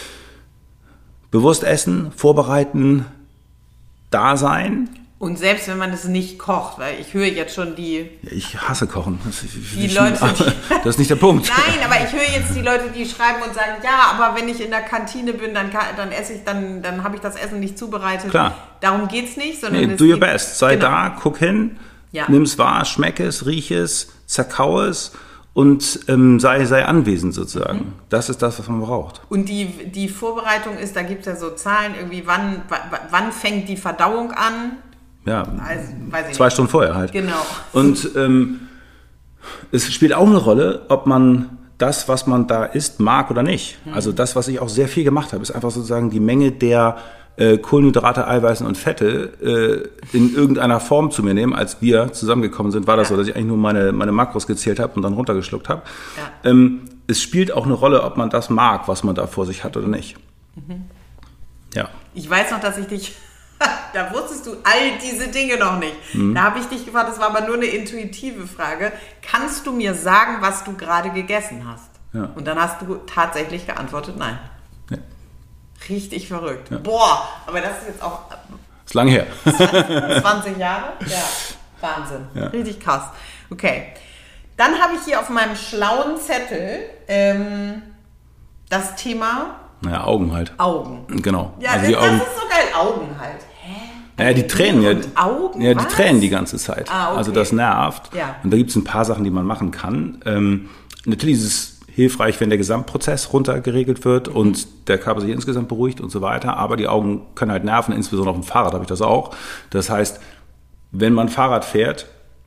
bewusst essen, vorbereiten, da sein.
Und selbst wenn man es nicht kocht, weil ich höre jetzt schon die...
Ja, ich hasse Kochen. Das,
die Leute, die,
das ist nicht der Punkt.
Nein, aber ich höre jetzt die Leute, die schreiben und sagen, ja, aber wenn ich in der Kantine bin, dann, kann, dann esse ich, dann, dann habe ich das Essen nicht zubereitet.
Klar.
Darum geht's nicht, sondern
nee,
es
do your
geht,
best. Sei genau. da, guck hin, ja. nimm es wahr, schmeck es, riech es, zerkau es und ähm, sei, sei anwesend sozusagen. Mhm. Das ist das, was man braucht.
Und die, die Vorbereitung ist, da gibt es ja so Zahlen, irgendwie, wann, wann fängt die Verdauung an?
Ja,
also, weiß ich
zwei
nicht.
Stunden vorher halt.
Genau.
Und ähm, es spielt auch eine Rolle, ob man das, was man da isst, mag oder nicht. Mhm. Also das, was ich auch sehr viel gemacht habe, ist einfach sozusagen die Menge der äh, Kohlenhydrate, Eiweißen und Fette äh, in irgendeiner Form zu mir nehmen. Als wir zusammengekommen sind, war das ja. so, dass ich eigentlich nur meine, meine Makros gezählt habe und dann runtergeschluckt habe. Ja. Ähm, es spielt auch eine Rolle, ob man das mag, was man da vor sich hat oder nicht. Mhm. Ja.
Ich weiß noch, dass ich dich... da wusstest du all diese Dinge noch nicht. Mhm. Da habe ich dich gefragt, das war aber nur eine intuitive Frage. Kannst du mir sagen, was du gerade gegessen hast?
Ja.
Und dann hast du tatsächlich geantwortet, nein.
Ja.
Richtig verrückt.
Ja.
Boah, aber das ist jetzt auch...
Ist lang her.
zwanzig Jahre? Ja, Wahnsinn.
Ja.
Richtig krass. Okay. Dann habe ich hier auf meinem schlauen Zettel ähm, das Thema...
Naja, Augen halt.
Augen.
Genau.
Ja,
also
das,
die Augen,
das ist so geil. Augen halt. Hä?
Naja, die tränen ja.
Und Augen?
Ja, die
Was?
tränen die ganze Zeit.
Ah, okay.
Also das nervt.
Ja.
Und da gibt es ein paar Sachen, die man machen kann. Ähm, natürlich ist es hilfreich, wenn der Gesamtprozess runtergeregelt wird mhm. und der Körper sich insgesamt beruhigt und so weiter. Aber die Augen können halt nerven, insbesondere auf dem Fahrrad habe ich das auch. Das heißt, wenn man Fahrrad fährt,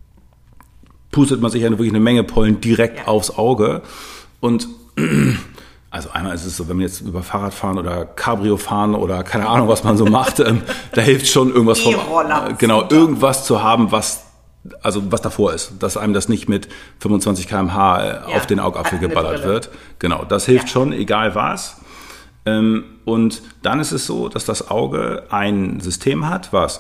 pustet man sich ja wirklich eine Menge Pollen direkt ja. aufs Auge. Und also einmal ist es so, wenn man jetzt über Fahrrad fahren oder Cabrio fahren oder keine Ahnung, was man so macht, ähm, da hilft schon irgendwas vom, äh, genau, irgendwas zu haben, was also was davor ist, dass einem das nicht mit fünfundzwanzig Kilometer pro Stunde
ja,
auf den Augapfel geballert wird. Genau, das hilft ja. schon, egal was. Ähm, und dann ist es so, dass das Auge ein System hat, was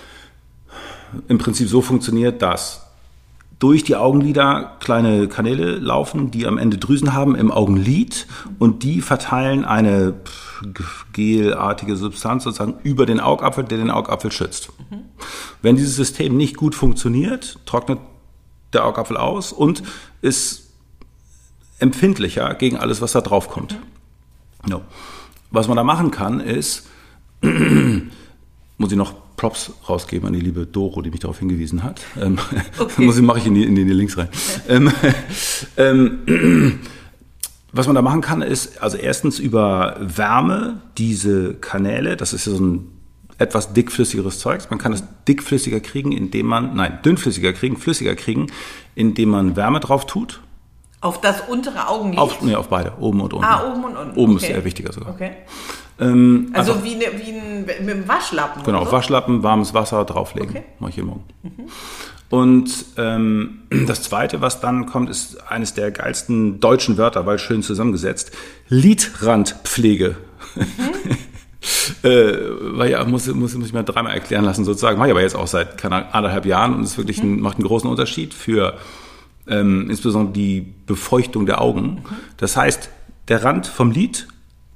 im Prinzip so funktioniert, dass durch die Augenlider kleine Kanäle laufen, die am Ende Drüsen haben im Augenlid und die verteilen eine gelartige Substanz sozusagen über den Augapfel, der den Augapfel schützt. Mhm. Wenn dieses System nicht gut funktioniert, trocknet der Augapfel aus und ist empfindlicher gegen alles, was da drauf kommt. Mhm. Ja. Was man da machen kann, ist, muss ich noch Props rausgeben an die liebe Doro, die mich darauf hingewiesen hat. Ähm, okay. muss ich, mache ich in die, in die Links rein. ähm, ähm, was man da machen kann, ist, also erstens über Wärme diese Kanäle, das ist ja so ein etwas dickflüssigeres Zeugs, man kann es dickflüssiger kriegen, indem man, nein, dünnflüssiger kriegen, flüssiger kriegen, indem man Wärme drauf tut.
Auf das untere Augenlid?
Auf, nee, auf beide, oben und unten.
Ah, oben und unten.
Oben
okay.
ist eher wichtiger sogar.
Okay.
Ähm,
also
einfach,
wie, ne, wie ein, mit einem Waschlappen?
Genau,
oder so?
Waschlappen, warmes Wasser drauflegen. Okay. Mach ich jeden Morgen. Mhm. Und ähm, das Zweite, was dann kommt, ist eines der geilsten deutschen Wörter, weil schön zusammengesetzt. Lidrandpflege. Mhm. äh, weil ja, muss, muss, muss ich mir dreimal erklären lassen sozusagen. Mache ich aber jetzt auch seit keine Ahnung, anderthalb Jahren und es wirklich ein, macht einen großen Unterschied für ähm, insbesondere die Befeuchtung der Augen. Mhm. Das heißt, der Rand vom Lid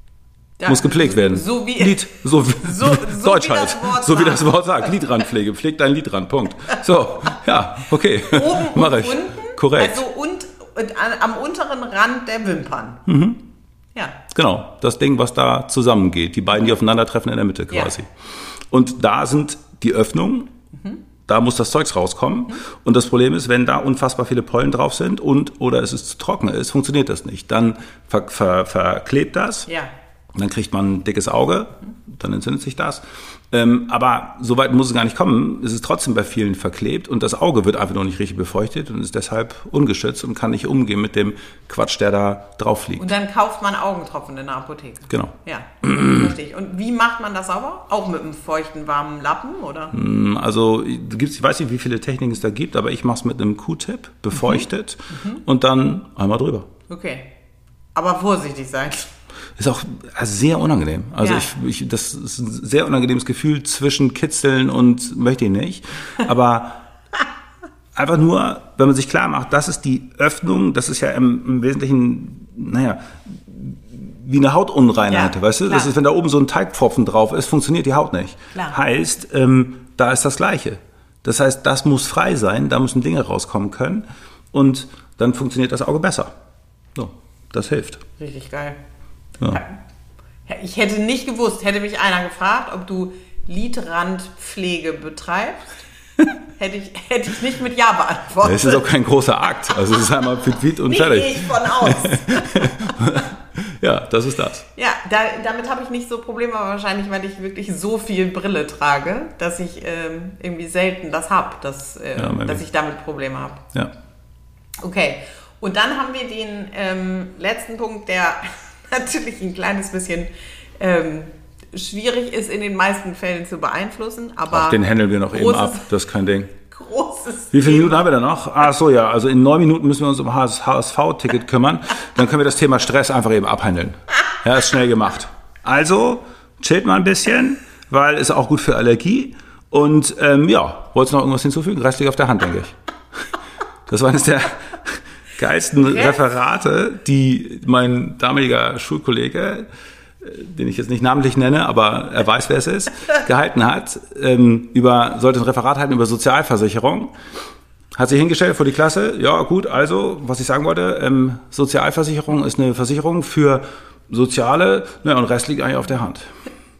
ja, muss gepflegt werden.
So wie
Lid, so, so, so
Deutsch
wie halt, so wie das Wort sagt. Lidrandpflege, pfleg dein Lidrand, Punkt. So, ja, okay,
oben
mache
und
ich.
Unten,
korrekt.
Also und, und an, am unteren Rand der Wimpern.
Mhm.
Ja.
Genau, das Ding, was da zusammengeht, die beiden, die aufeinandertreffen in der Mitte quasi. Ja. Und da sind die Öffnungen. Mhm. Da muss das Zeugs rauskommen. Mhm. Und das Problem ist, wenn da unfassbar viele Pollen drauf sind und oder es ist zu trocken ist, funktioniert das nicht. Dann ver, ver, verklebt das.
Ja.
Dann kriegt man ein dickes Auge, dann entzündet sich das. Ähm, aber so weit muss es gar nicht kommen. Es ist trotzdem bei vielen verklebt und das Auge wird einfach noch nicht richtig befeuchtet und ist deshalb ungeschützt und kann nicht umgehen mit dem Quatsch, der da drauf liegt.
Und dann kauft man Augentropfen in der Apotheke.
Genau.
Ja, verstehe ich. Und wie macht man das sauber? Auch mit einem feuchten, warmen Lappen, oder?
Also gibt's, ich weiß nicht, wie viele Techniken es da gibt, aber ich mache es mit einem Q-Tip, befeuchtet mhm. und dann einmal drüber.
Okay. Aber vorsichtig sein.
Ist auch sehr unangenehm. Also
ja.
ich, ich, das ist ein sehr unangenehmes Gefühl zwischen Kitzeln und möchte ich nicht. Aber einfach nur, wenn man sich klar macht, das ist die Öffnung, das ist ja im, im Wesentlichen, naja, wie eine Hautunreinheit, ja, weißt du? Klar. Das ist, wenn da oben so ein Teigpfropfen drauf ist, funktioniert die Haut nicht.
Klar.
Heißt, ähm, da ist das Gleiche. Das heißt, das muss frei sein, da müssen Dinge rauskommen können und dann funktioniert das Auge besser. So, das hilft.
Richtig geil.
Ja.
Ich hätte nicht gewusst, hätte mich einer gefragt, ob du Lidrandpflege betreibst, hätte ich, hätte ich nicht mit Ja beantwortet.
Das ist auch kein großer Akt. Also es ist einmal fit und
nicht
fertig.
Gehe ich von aus.
Ja, das ist das.
Ja, da, damit habe ich nicht so Probleme, aber wahrscheinlich, weil ich wirklich so viel Brille trage, dass ich ähm, irgendwie selten das habe, dass, äh, ja, dass ich damit Probleme habe.
Ja.
Okay, und dann haben wir den ähm, letzten Punkt, der natürlich ein kleines bisschen ähm, schwierig ist in den meisten Fällen zu beeinflussen, aber
Ach, den handeln wir noch eben ab, das ist kein Ding.
Großes
Wie viele
Thema.
Minuten haben wir da noch? Ach so, ja, also in neun Minuten müssen wir uns um H S V-Ticket kümmern, dann können wir das Thema Stress einfach eben abhandeln. Ja, ist schnell gemacht. Also, chillt mal ein bisschen, weil es auch gut für Allergie. Und ähm, ja, wolltest du noch irgendwas hinzufügen? Rest liegt auf der Hand, denke ich. Das war eines der geilsten Referate, die mein damaliger Schulkollege, den ich jetzt nicht namentlich nenne, aber er weiß, wer es ist, gehalten hat. Ähm, über, sollte ein Referat halten über Sozialversicherung. Hat sich hingestellt vor die Klasse. Ja, gut, also, was ich sagen wollte, ähm, Sozialversicherung ist eine Versicherung für Soziale, ne, und Rest liegt eigentlich auf der Hand.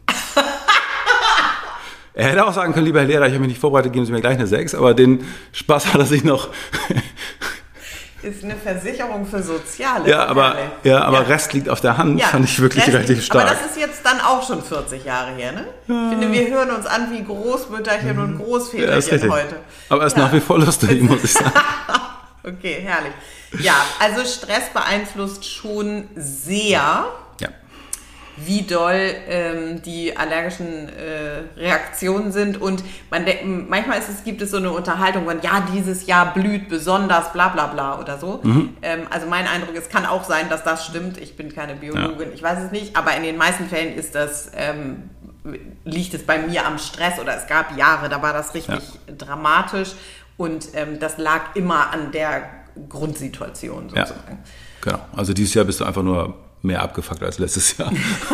Er hätte auch sagen können, lieber Herr Lehrer, ich habe mich nicht vorbereitet, geben Sie mir gleich eine sechs, aber den Spaß hat er sich noch...
Ist eine Versicherung für Soziale.
Ja, aber, ja, aber ja. Rest liegt auf der Hand, ja, fand ich wirklich Rest relativ stark.
Aber das ist jetzt dann auch schon vierzig Jahre her, ne? Ja. Ich finde, wir hören uns an wie Großmütterchen und Großväterchen ja, heute.
Aber es ist ja. nach wie vor lustig, muss ich sagen.
Okay, herrlich. Ja, also Stress beeinflusst schon sehr... wie doll ähm, die allergischen äh, Reaktionen sind. Und man de- manchmal ist es, gibt es so eine Unterhaltung von, ja, dieses Jahr blüht besonders, bla bla bla oder so. Mhm. Ähm, also mein Eindruck, es kann auch sein, dass das stimmt. Ich bin keine Biologin, ja. ich weiß es nicht. Aber in den meisten Fällen ist das, ähm, liegt es bei mir am Stress. Oder es gab Jahre, da war das richtig ja. dramatisch. Und ähm, das lag immer an der Grundsituation sozusagen.
Ja. Genau, also dieses Jahr bist du einfach nur... mehr abgefuckt als letztes Jahr.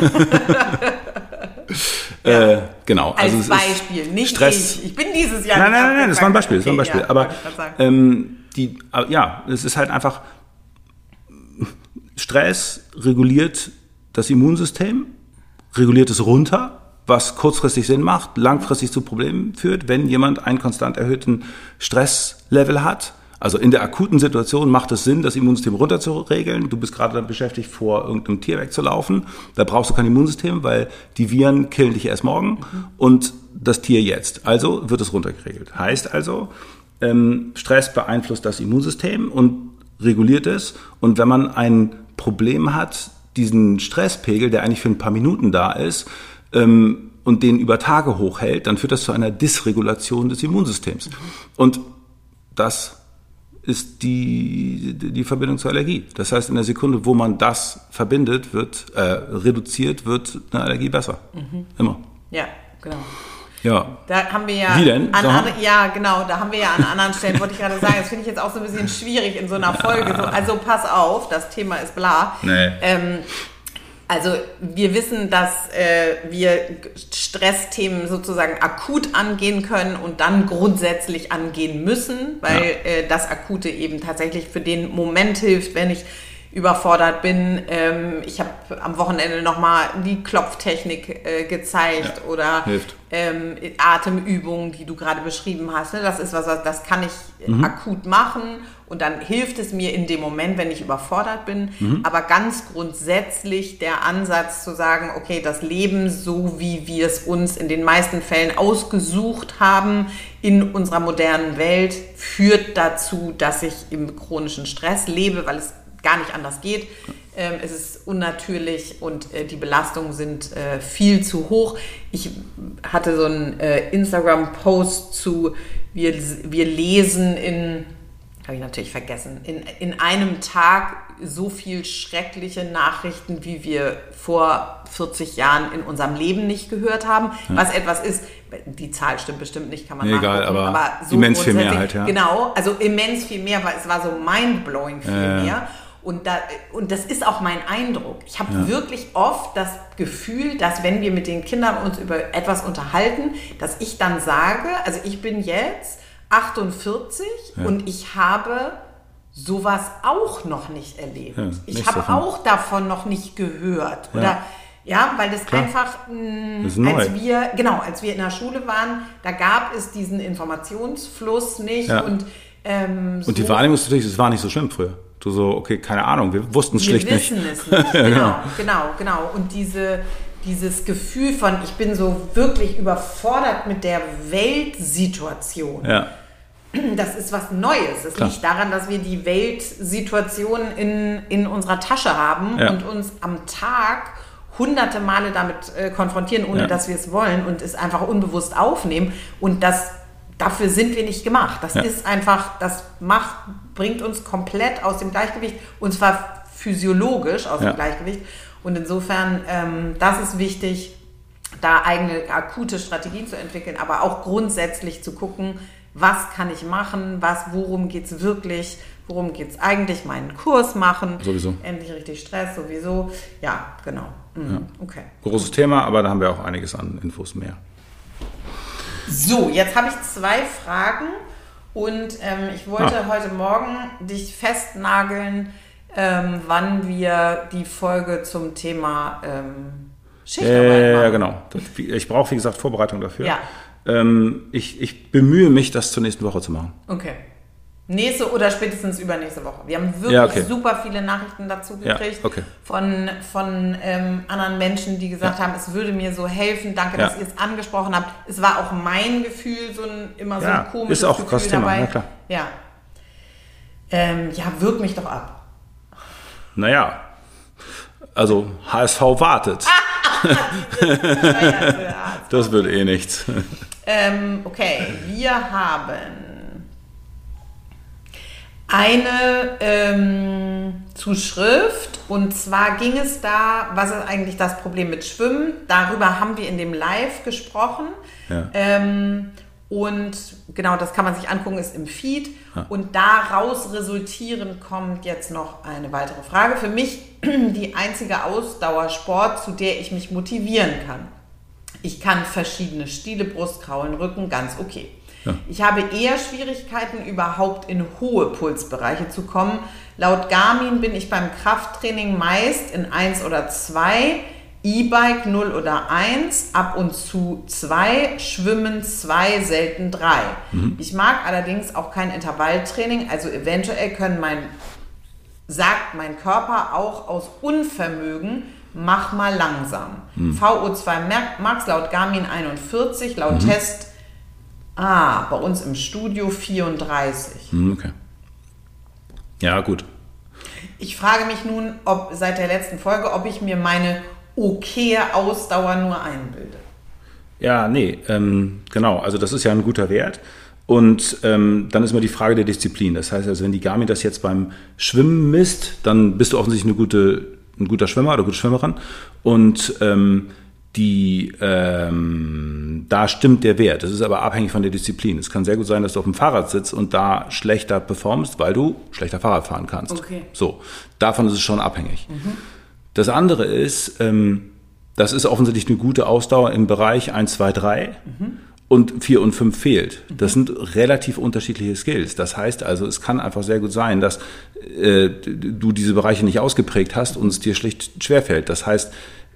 ja. äh, genau.
Als
also
Beispiel, nicht
Stress.
ich. Ich bin dieses Jahr
Nein,
nicht
nein, nein, nein, das war ein Beispiel. Okay, das war ein Beispiel.
Ja,
aber ähm, die, ja, es ist halt einfach, Stress reguliert das Immunsystem, reguliert es runter, was kurzfristig Sinn macht, langfristig zu Problemen führt, wenn jemand einen konstant erhöhten Stresslevel hat. Also in der akuten Situation macht es Sinn, das Immunsystem runterzuregeln. Du bist gerade damit beschäftigt, vor irgendeinem Tier wegzulaufen. Da brauchst du kein Immunsystem, weil die Viren killen dich erst morgen mhm. und das Tier jetzt. Also wird es runtergeregelt. Heißt also, ähm, Stress beeinflusst das Immunsystem und reguliert es. Und wenn man ein Problem hat, diesen Stresspegel, der eigentlich für ein paar Minuten da ist, ähm, und den über Tage hochhält, dann führt das zu einer Dysregulation des Immunsystems. Mhm. Und das ist die, die Verbindung zur Allergie. Das heißt, in der Sekunde, wo man das verbindet, wird, äh, reduziert, wird eine Allergie besser. Mhm. Immer.
Ja, genau.
Ja.
Da haben wir ja...
Wie denn?
An andere, ja, genau, da haben wir ja an anderen Stellen, wollte ich gerade sagen, das finde ich jetzt auch so ein bisschen schwierig in so einer Folge. So, also pass auf, das Thema ist bla.
Nee.
Ähm, Also wir wissen, dass äh, wir Stressthemen sozusagen akut angehen können und dann grundsätzlich angehen müssen, weil ja. äh, das Akute eben tatsächlich für den Moment hilft, wenn ich überfordert bin. Ähm, ich habe am Wochenende nochmal die Klopftechnik äh, gezeigt ja. oder ähm, Atemübungen, die du gerade beschrieben hast. Ne? Das ist was, das kann ich mhm. akut machen. Und dann hilft es mir in dem Moment, wenn ich überfordert bin. Mhm. Aber ganz grundsätzlich der Ansatz zu sagen, okay, das Leben, so wie wir es uns in den meisten Fällen ausgesucht haben in unserer modernen Welt, führt dazu, dass ich im chronischen Stress lebe, weil es gar nicht anders geht. Ähm, es ist unnatürlich und äh, die Belastungen sind äh, viel zu hoch. Ich hatte so einen äh, Instagram-Post zu, wir, wir lesen in... habe ich natürlich vergessen, in, in einem Tag so viel schreckliche Nachrichten, wie wir vor vierzig Jahren in unserem Leben nicht gehört haben. Ja. Was etwas ist, die Zahl stimmt bestimmt nicht, kann man
nee,
nachgucken.
Egal, aber,
aber so
immens viel mehr halt, ja.
Genau, also immens viel mehr, weil es war so mindblowing viel ja, mehr. Ja. Und, da, und das ist auch mein Eindruck. Ich habe ja. wirklich oft das Gefühl, dass wenn wir mit den Kindern uns über etwas unterhalten, dass ich dann sage, also ich bin jetzt achtundvierzig ja. und ich habe sowas auch noch nicht erlebt. Ja, ich habe davon. auch davon noch nicht gehört. Oder ja, ja weil das Klar. einfach, mh, das als wir, genau, als wir in der Schule waren, da gab es diesen Informationsfluss nicht ja. und ähm, so.
Und die Wahrnehmung ist natürlich, es war nicht so schlimm früher. Du so, okay, keine Ahnung, wir wussten es schlicht nicht.
Wir wissen es nicht, genau, genau, genau, genau. Und diese Dieses Gefühl von, ich bin so wirklich überfordert mit der Weltsituation. Ja. Das ist was Neues. Es liegt daran, dass wir die Weltsituation in, in unserer Tasche haben ja. und uns am Tag hunderte Male damit äh, konfrontieren, ohne ja. dass wir es wollen und es einfach unbewusst aufnehmen. Und das, dafür sind wir nicht gemacht. Das ja. ist einfach, das macht, bringt uns komplett aus dem Gleichgewicht, und zwar physiologisch aus ja. dem Gleichgewicht. Und insofern, ähm, das ist wichtig. da eigene akute Strategien zu entwickeln, aber auch grundsätzlich zu gucken, was kann ich machen, was, worum geht es wirklich, worum geht es eigentlich, meinen Kurs machen.
Sowieso.
Endlich richtig Stress, sowieso. Ja, genau. Mhm.
Ja.
Okay.
Großes Thema, aber da haben wir auch einiges an Infos mehr.
So, jetzt habe ich zwei Fragen und ähm, ich wollte ah. heute Morgen dich festnageln, ähm, wann wir die Folge zum Thema ähm, Schichtarbeit
äh,
machen.
Ja, genau. Ich brauche, wie gesagt, Vorbereitung dafür.
Ja.
Ähm, ich, ich bemühe mich, das zur nächsten Woche zu machen.
Okay. Nächste oder spätestens übernächste Woche. Wir haben wirklich
ja, okay.
super viele Nachrichten dazu gekriegt
ja, okay.
von, von ähm, anderen Menschen, die gesagt ja. haben, es würde mir so helfen. Danke,
ja.
dass ihr es angesprochen habt. Es war auch mein Gefühl, so ein, immer so
ja,
ein komisches
ist auch
Gefühl
krass
dabei.
Thema, ja klar.
Ja, ähm, ja, wirk mich doch ab.
Naja, also H S V wartet. Das wird eh nichts.
Ähm, okay, wir haben eine ähm, Zuschrift und zwar ging es da, was ist eigentlich das Problem mit Schwimmen? Darüber haben wir in dem Live gesprochen.
Ja.
Ähm, und genau, das kann man sich angucken, ist im Feed.
Ja.
Und daraus resultierend kommt jetzt noch eine weitere Frage. Für mich die einzige Ausdauersport, zu der ich mich motivieren kann. Ich kann verschiedene Stile, Brustkraulen, Rücken, ganz okay.
Ja.
Ich habe eher Schwierigkeiten, überhaupt in hohe Pulsbereiche zu kommen. Laut Garmin bin ich beim Krafttraining meist in eins oder zwei, E-Bike null oder eins, ab und zu zwei, Schwimmen zwei, selten drei. Mhm. Ich mag allerdings auch kein Intervalltraining, also eventuell können mein, sagt mein Körper auch aus Unvermögen, mach mal langsam. Mhm. V O zwei Max laut Garmin einundvierzig, laut mhm. Test Ah, bei uns im Studio vierunddreißig.
Okay. Ja, gut.
Ich frage mich nun, ob seit der letzten Folge, ob ich mir meine okaye Ausdauer nur einbilde.
Ja, nee, ähm, genau. Also das ist ja ein guter Wert. Und ähm, dann ist immer die Frage der Disziplin. Das heißt also, wenn die Garmin das jetzt beim Schwimmen misst, dann bist du offensichtlich eine gute, ein guter Schwimmer oder gute Schwimmerin. Und ähm, Die, ähm, da stimmt der Wert. Das ist aber abhängig von der Disziplin. Es kann sehr gut sein, dass du auf dem Fahrrad sitzt und da schlechter performst, weil du schlechter Fahrrad fahren kannst.
Okay.
So, davon ist es schon abhängig.
Mhm.
Das andere ist, ähm, das ist offensichtlich eine gute Ausdauer im Bereich eins, zwei, drei mhm. und vier und fünf fehlt. Mhm. Das sind relativ unterschiedliche Skills. Das heißt also, es kann einfach sehr gut sein, dass äh, du diese Bereiche nicht ausgeprägt hast und es dir schlicht schwerfällt. Das heißt,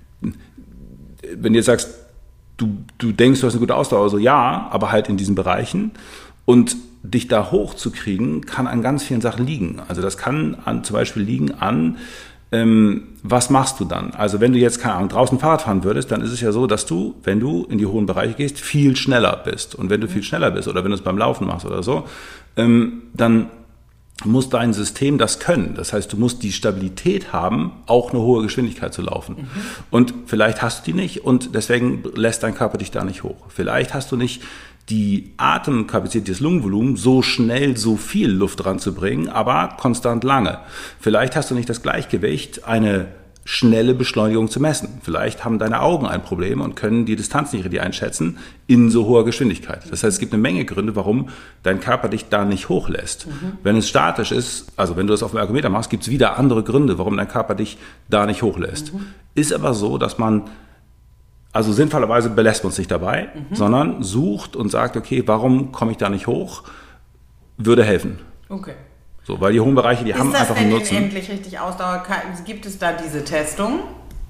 wenn du jetzt sagst, du, du denkst, du hast eine gute Ausdauer, also ja, aber halt in diesen Bereichen. Und dich da hochzukriegen, kann an ganz vielen Sachen liegen. Also das kann an, zum Beispiel liegen an, ähm, was machst du dann? Also wenn du jetzt, keine Ahnung, draußen Fahrrad fahren würdest, dann ist es ja so, dass du, wenn du in die hohen Bereiche gehst, viel schneller bist. Und wenn du viel schneller bist oder wenn du es beim Laufen machst oder so, ähm, dann muss dein System das können. Das heißt, du musst die Stabilität haben, auch eine hohe Geschwindigkeit zu laufen. Mhm. Und vielleicht hast du die nicht und deswegen lässt dein Körper dich da nicht hoch. Vielleicht hast du nicht die Atemkapazität, das Lungenvolumen, so schnell so viel Luft ranzubringen, aber konstant lange. Vielleicht hast du nicht das Gleichgewicht, eine schnelle Beschleunigung zu messen. Vielleicht haben deine Augen ein Problem und können die Distanz nicht richtig einschätzen in so hoher Geschwindigkeit. Das heißt, es gibt eine Menge Gründe, warum dein Körper dich da nicht hochlässt. Mhm. Wenn es statisch ist, also wenn du das auf dem Ergometer machst, gibt es wieder andere Gründe, warum dein Körper dich da nicht hochlässt. Mhm. Ist aber so, dass man, also sinnvollerweise belässt man uns nicht dabei, mhm. sondern sucht und sagt, okay, warum komme ich da nicht hoch? Würde helfen.
Okay.
So, weil die hohen Bereiche, die
ist
haben einfach einen Nutzen.
Ist das denn endlich richtig Ausdauer? Gibt es da diese Testung?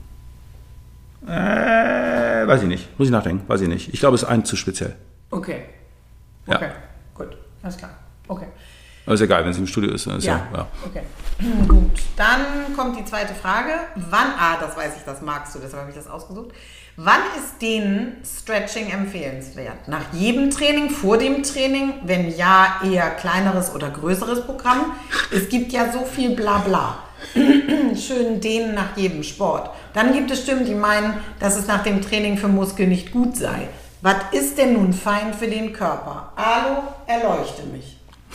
Äh, weiß ich nicht. Muss ich nachdenken. Weiß ich nicht. Ich glaube, es ist ein zu speziell.
Okay.
Ja.
Okay, gut. Alles klar. Okay.
Aber ist egal, wenn es im Studio ist. ist ja.
Ja.
ja.
Okay. Gut. Dann kommt die zweite Frage. Wann, ah, das weiß ich, das magst du, deshalb habe ich das ausgesucht. Wann ist denen Stretching empfehlenswert? Nach jedem Training, vor dem Training? Wenn ja, eher kleineres oder größeres Programm? Es gibt ja so viel Blabla. Schön dehnen nach jedem Sport. Dann gibt es Stimmen, die meinen, dass es nach dem Training für Muskeln nicht gut sei. Was ist denn nun fein für den Körper? Alo, erleuchte mich.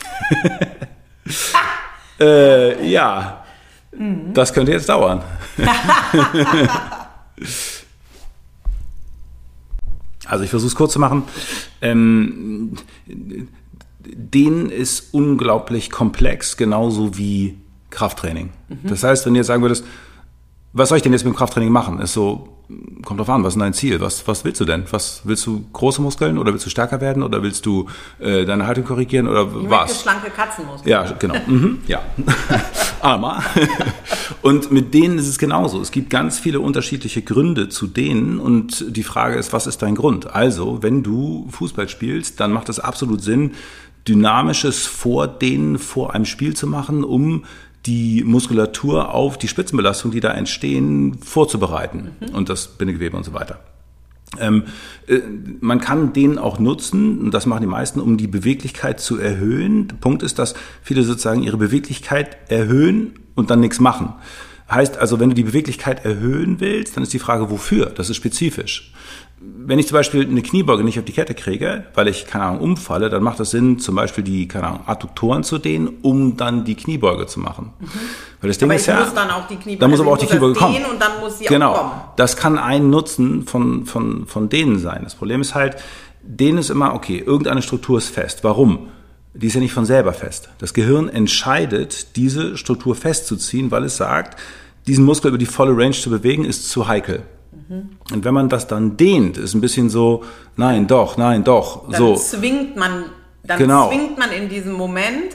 äh, ja, mhm. Das könnte jetzt dauern. Also ich versuche es kurz zu machen. Ähm, Dehnen ist unglaublich komplex, genauso wie Krafttraining. Mhm. Das heißt, wenn du jetzt sagen würdest, was soll ich denn jetzt mit dem Krafttraining machen? Ist so, kommt drauf an, was ist dein Ziel? Was, was willst du denn? Was, willst du große Muskeln oder willst du stärker werden oder willst du äh, deine Haltung korrigieren oder
ich
was?
Ich schlanke Katzenmuskeln.
Ja, genau. Mhm, ja. Armer. Und mit denen ist es genauso. Es gibt ganz viele unterschiedliche Gründe zu denen und die Frage ist, was ist dein Grund? Also, wenn du Fußball spielst, dann macht es absolut Sinn, dynamisches Vordehnen vor einem Spiel zu machen, um die Muskulatur auf die Spitzenbelastung, die da entstehen, vorzubereiten. Mhm. Und das Bindegewebe und so weiter. Ähm, äh, man kann den auch nutzen, und das machen die meisten, um die Beweglichkeit zu erhöhen. Der Punkt ist, dass viele sozusagen ihre Beweglichkeit erhöhen und dann nichts machen. Heißt also, wenn du die Beweglichkeit erhöhen willst, dann ist die Frage, wofür? Das ist spezifisch. Wenn ich zum Beispiel eine Kniebeuge nicht auf die Kette kriege, weil ich, keine Ahnung, umfalle, dann macht es Sinn, zum Beispiel die, keine Ahnung, Adduktoren zu dehnen, um dann die Kniebeuge zu machen. Mhm. Weil das Ding
aber
ist ja,
muss dann auch die Kniebeuge,
da muss aber auch die Kniebeuge kommen.
Und dann muss sie
genau.
auch kommen.
Das kann ein Nutzen von, von, von denen sein. Das Problem ist halt, denen ist immer, okay, irgendeine Struktur ist fest. Warum? Die ist ja nicht von selber fest. Das Gehirn entscheidet, diese Struktur festzuziehen, weil es sagt, diesen Muskel über die volle Range zu bewegen, ist zu heikel. Mhm. Und wenn man das dann dehnt, ist ein bisschen so, nein, doch, nein, doch.
Dann
so.
zwingt man, dann
genau.
zwingt man in diesem Moment,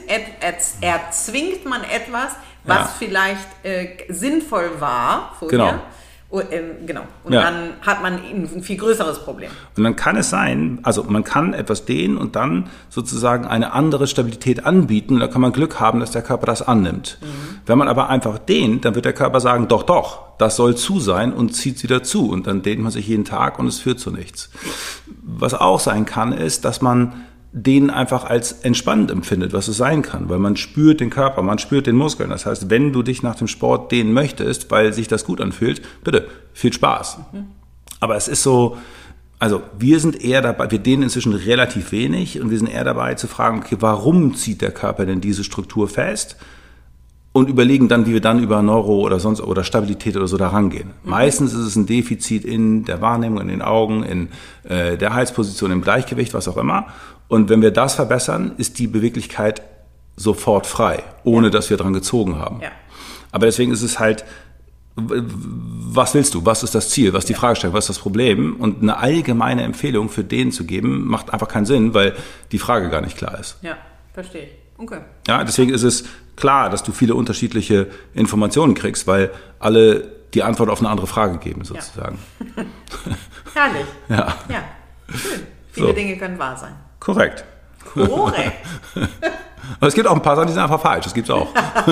erzwingt man etwas, was
ja.
vielleicht äh, sinnvoll war vorher.
Genau.
Oh, ähm, genau. Und
ja.
dann hat man ein viel größeres Problem.
Und dann kann es sein, also man kann etwas dehnen und dann sozusagen eine andere Stabilität anbieten. Da kann man Glück haben, dass der Körper das annimmt. Mhm. Wenn man aber einfach dehnt, dann wird der Körper sagen, doch, doch, das soll zu sein und zieht es wieder zu. Und dann dehnt man sich jeden Tag und es führt zu nichts. Was auch sein kann, ist, dass man den einfach als entspannend empfindet, was es sein kann, weil man spürt den Körper, man spürt den Muskeln. Das heißt, wenn du dich nach dem Sport dehnen möchtest, weil sich das gut anfühlt, bitte, viel Spaß. Mhm. Aber es ist so, also wir sind eher dabei, wir dehnen inzwischen relativ wenig und wir sind eher dabei zu fragen, okay, warum zieht der Körper denn diese Struktur fest? Und überlegen dann, wie wir dann über Neuro oder sonst oder Stabilität oder so da rangehen. Mhm. Meistens ist es ein Defizit in der Wahrnehmung, in den Augen, in äh, der Halsposition, im Gleichgewicht, was auch immer. Und wenn wir das verbessern, ist die Beweglichkeit sofort frei, ohne ja. dass wir dran gezogen haben. Ja. Aber deswegen ist es halt, was willst du? Was ist das Ziel? Was ist die ja. Fragestellung? Was ist das Problem? Und eine allgemeine Empfehlung für den zu geben, macht einfach keinen Sinn, weil die Frage gar nicht klar ist.
Ja, verstehe ich. Okay.
Ja, deswegen ist es klar, dass du viele unterschiedliche Informationen kriegst, weil alle die Antwort auf eine andere Frage geben, sozusagen.
Ja. Herrlich.
Ja.
Ja, schön. Viele so. Dinge können wahr sein.
Korrekt.
Korrekt.
Aber es gibt auch ein paar Sachen, die sind einfach falsch. Das gibt's auch.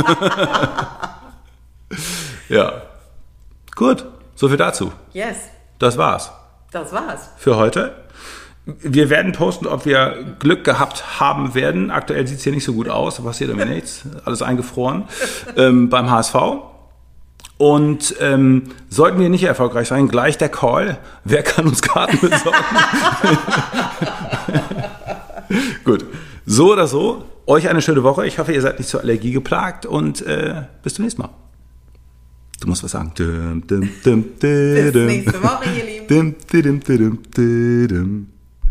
Ja. Gut. So viel dazu.
Yes.
Das war's.
Das war's.
Für heute. Wir werden posten, ob wir Glück gehabt haben werden. Aktuell sieht es hier nicht so gut aus, da passiert irgendwie nichts. Alles eingefroren ähm, beim H S V. Und ähm, sollten wir nicht erfolgreich sein, gleich der Call. Wer kann uns Karten besorgen? Gut. So oder so, euch eine schöne Woche. Ich hoffe, ihr seid nicht zur Allergie geplagt und äh, bis zum nächsten Mal. Du musst was sagen.
Bis nächste Woche, ihr Lieben.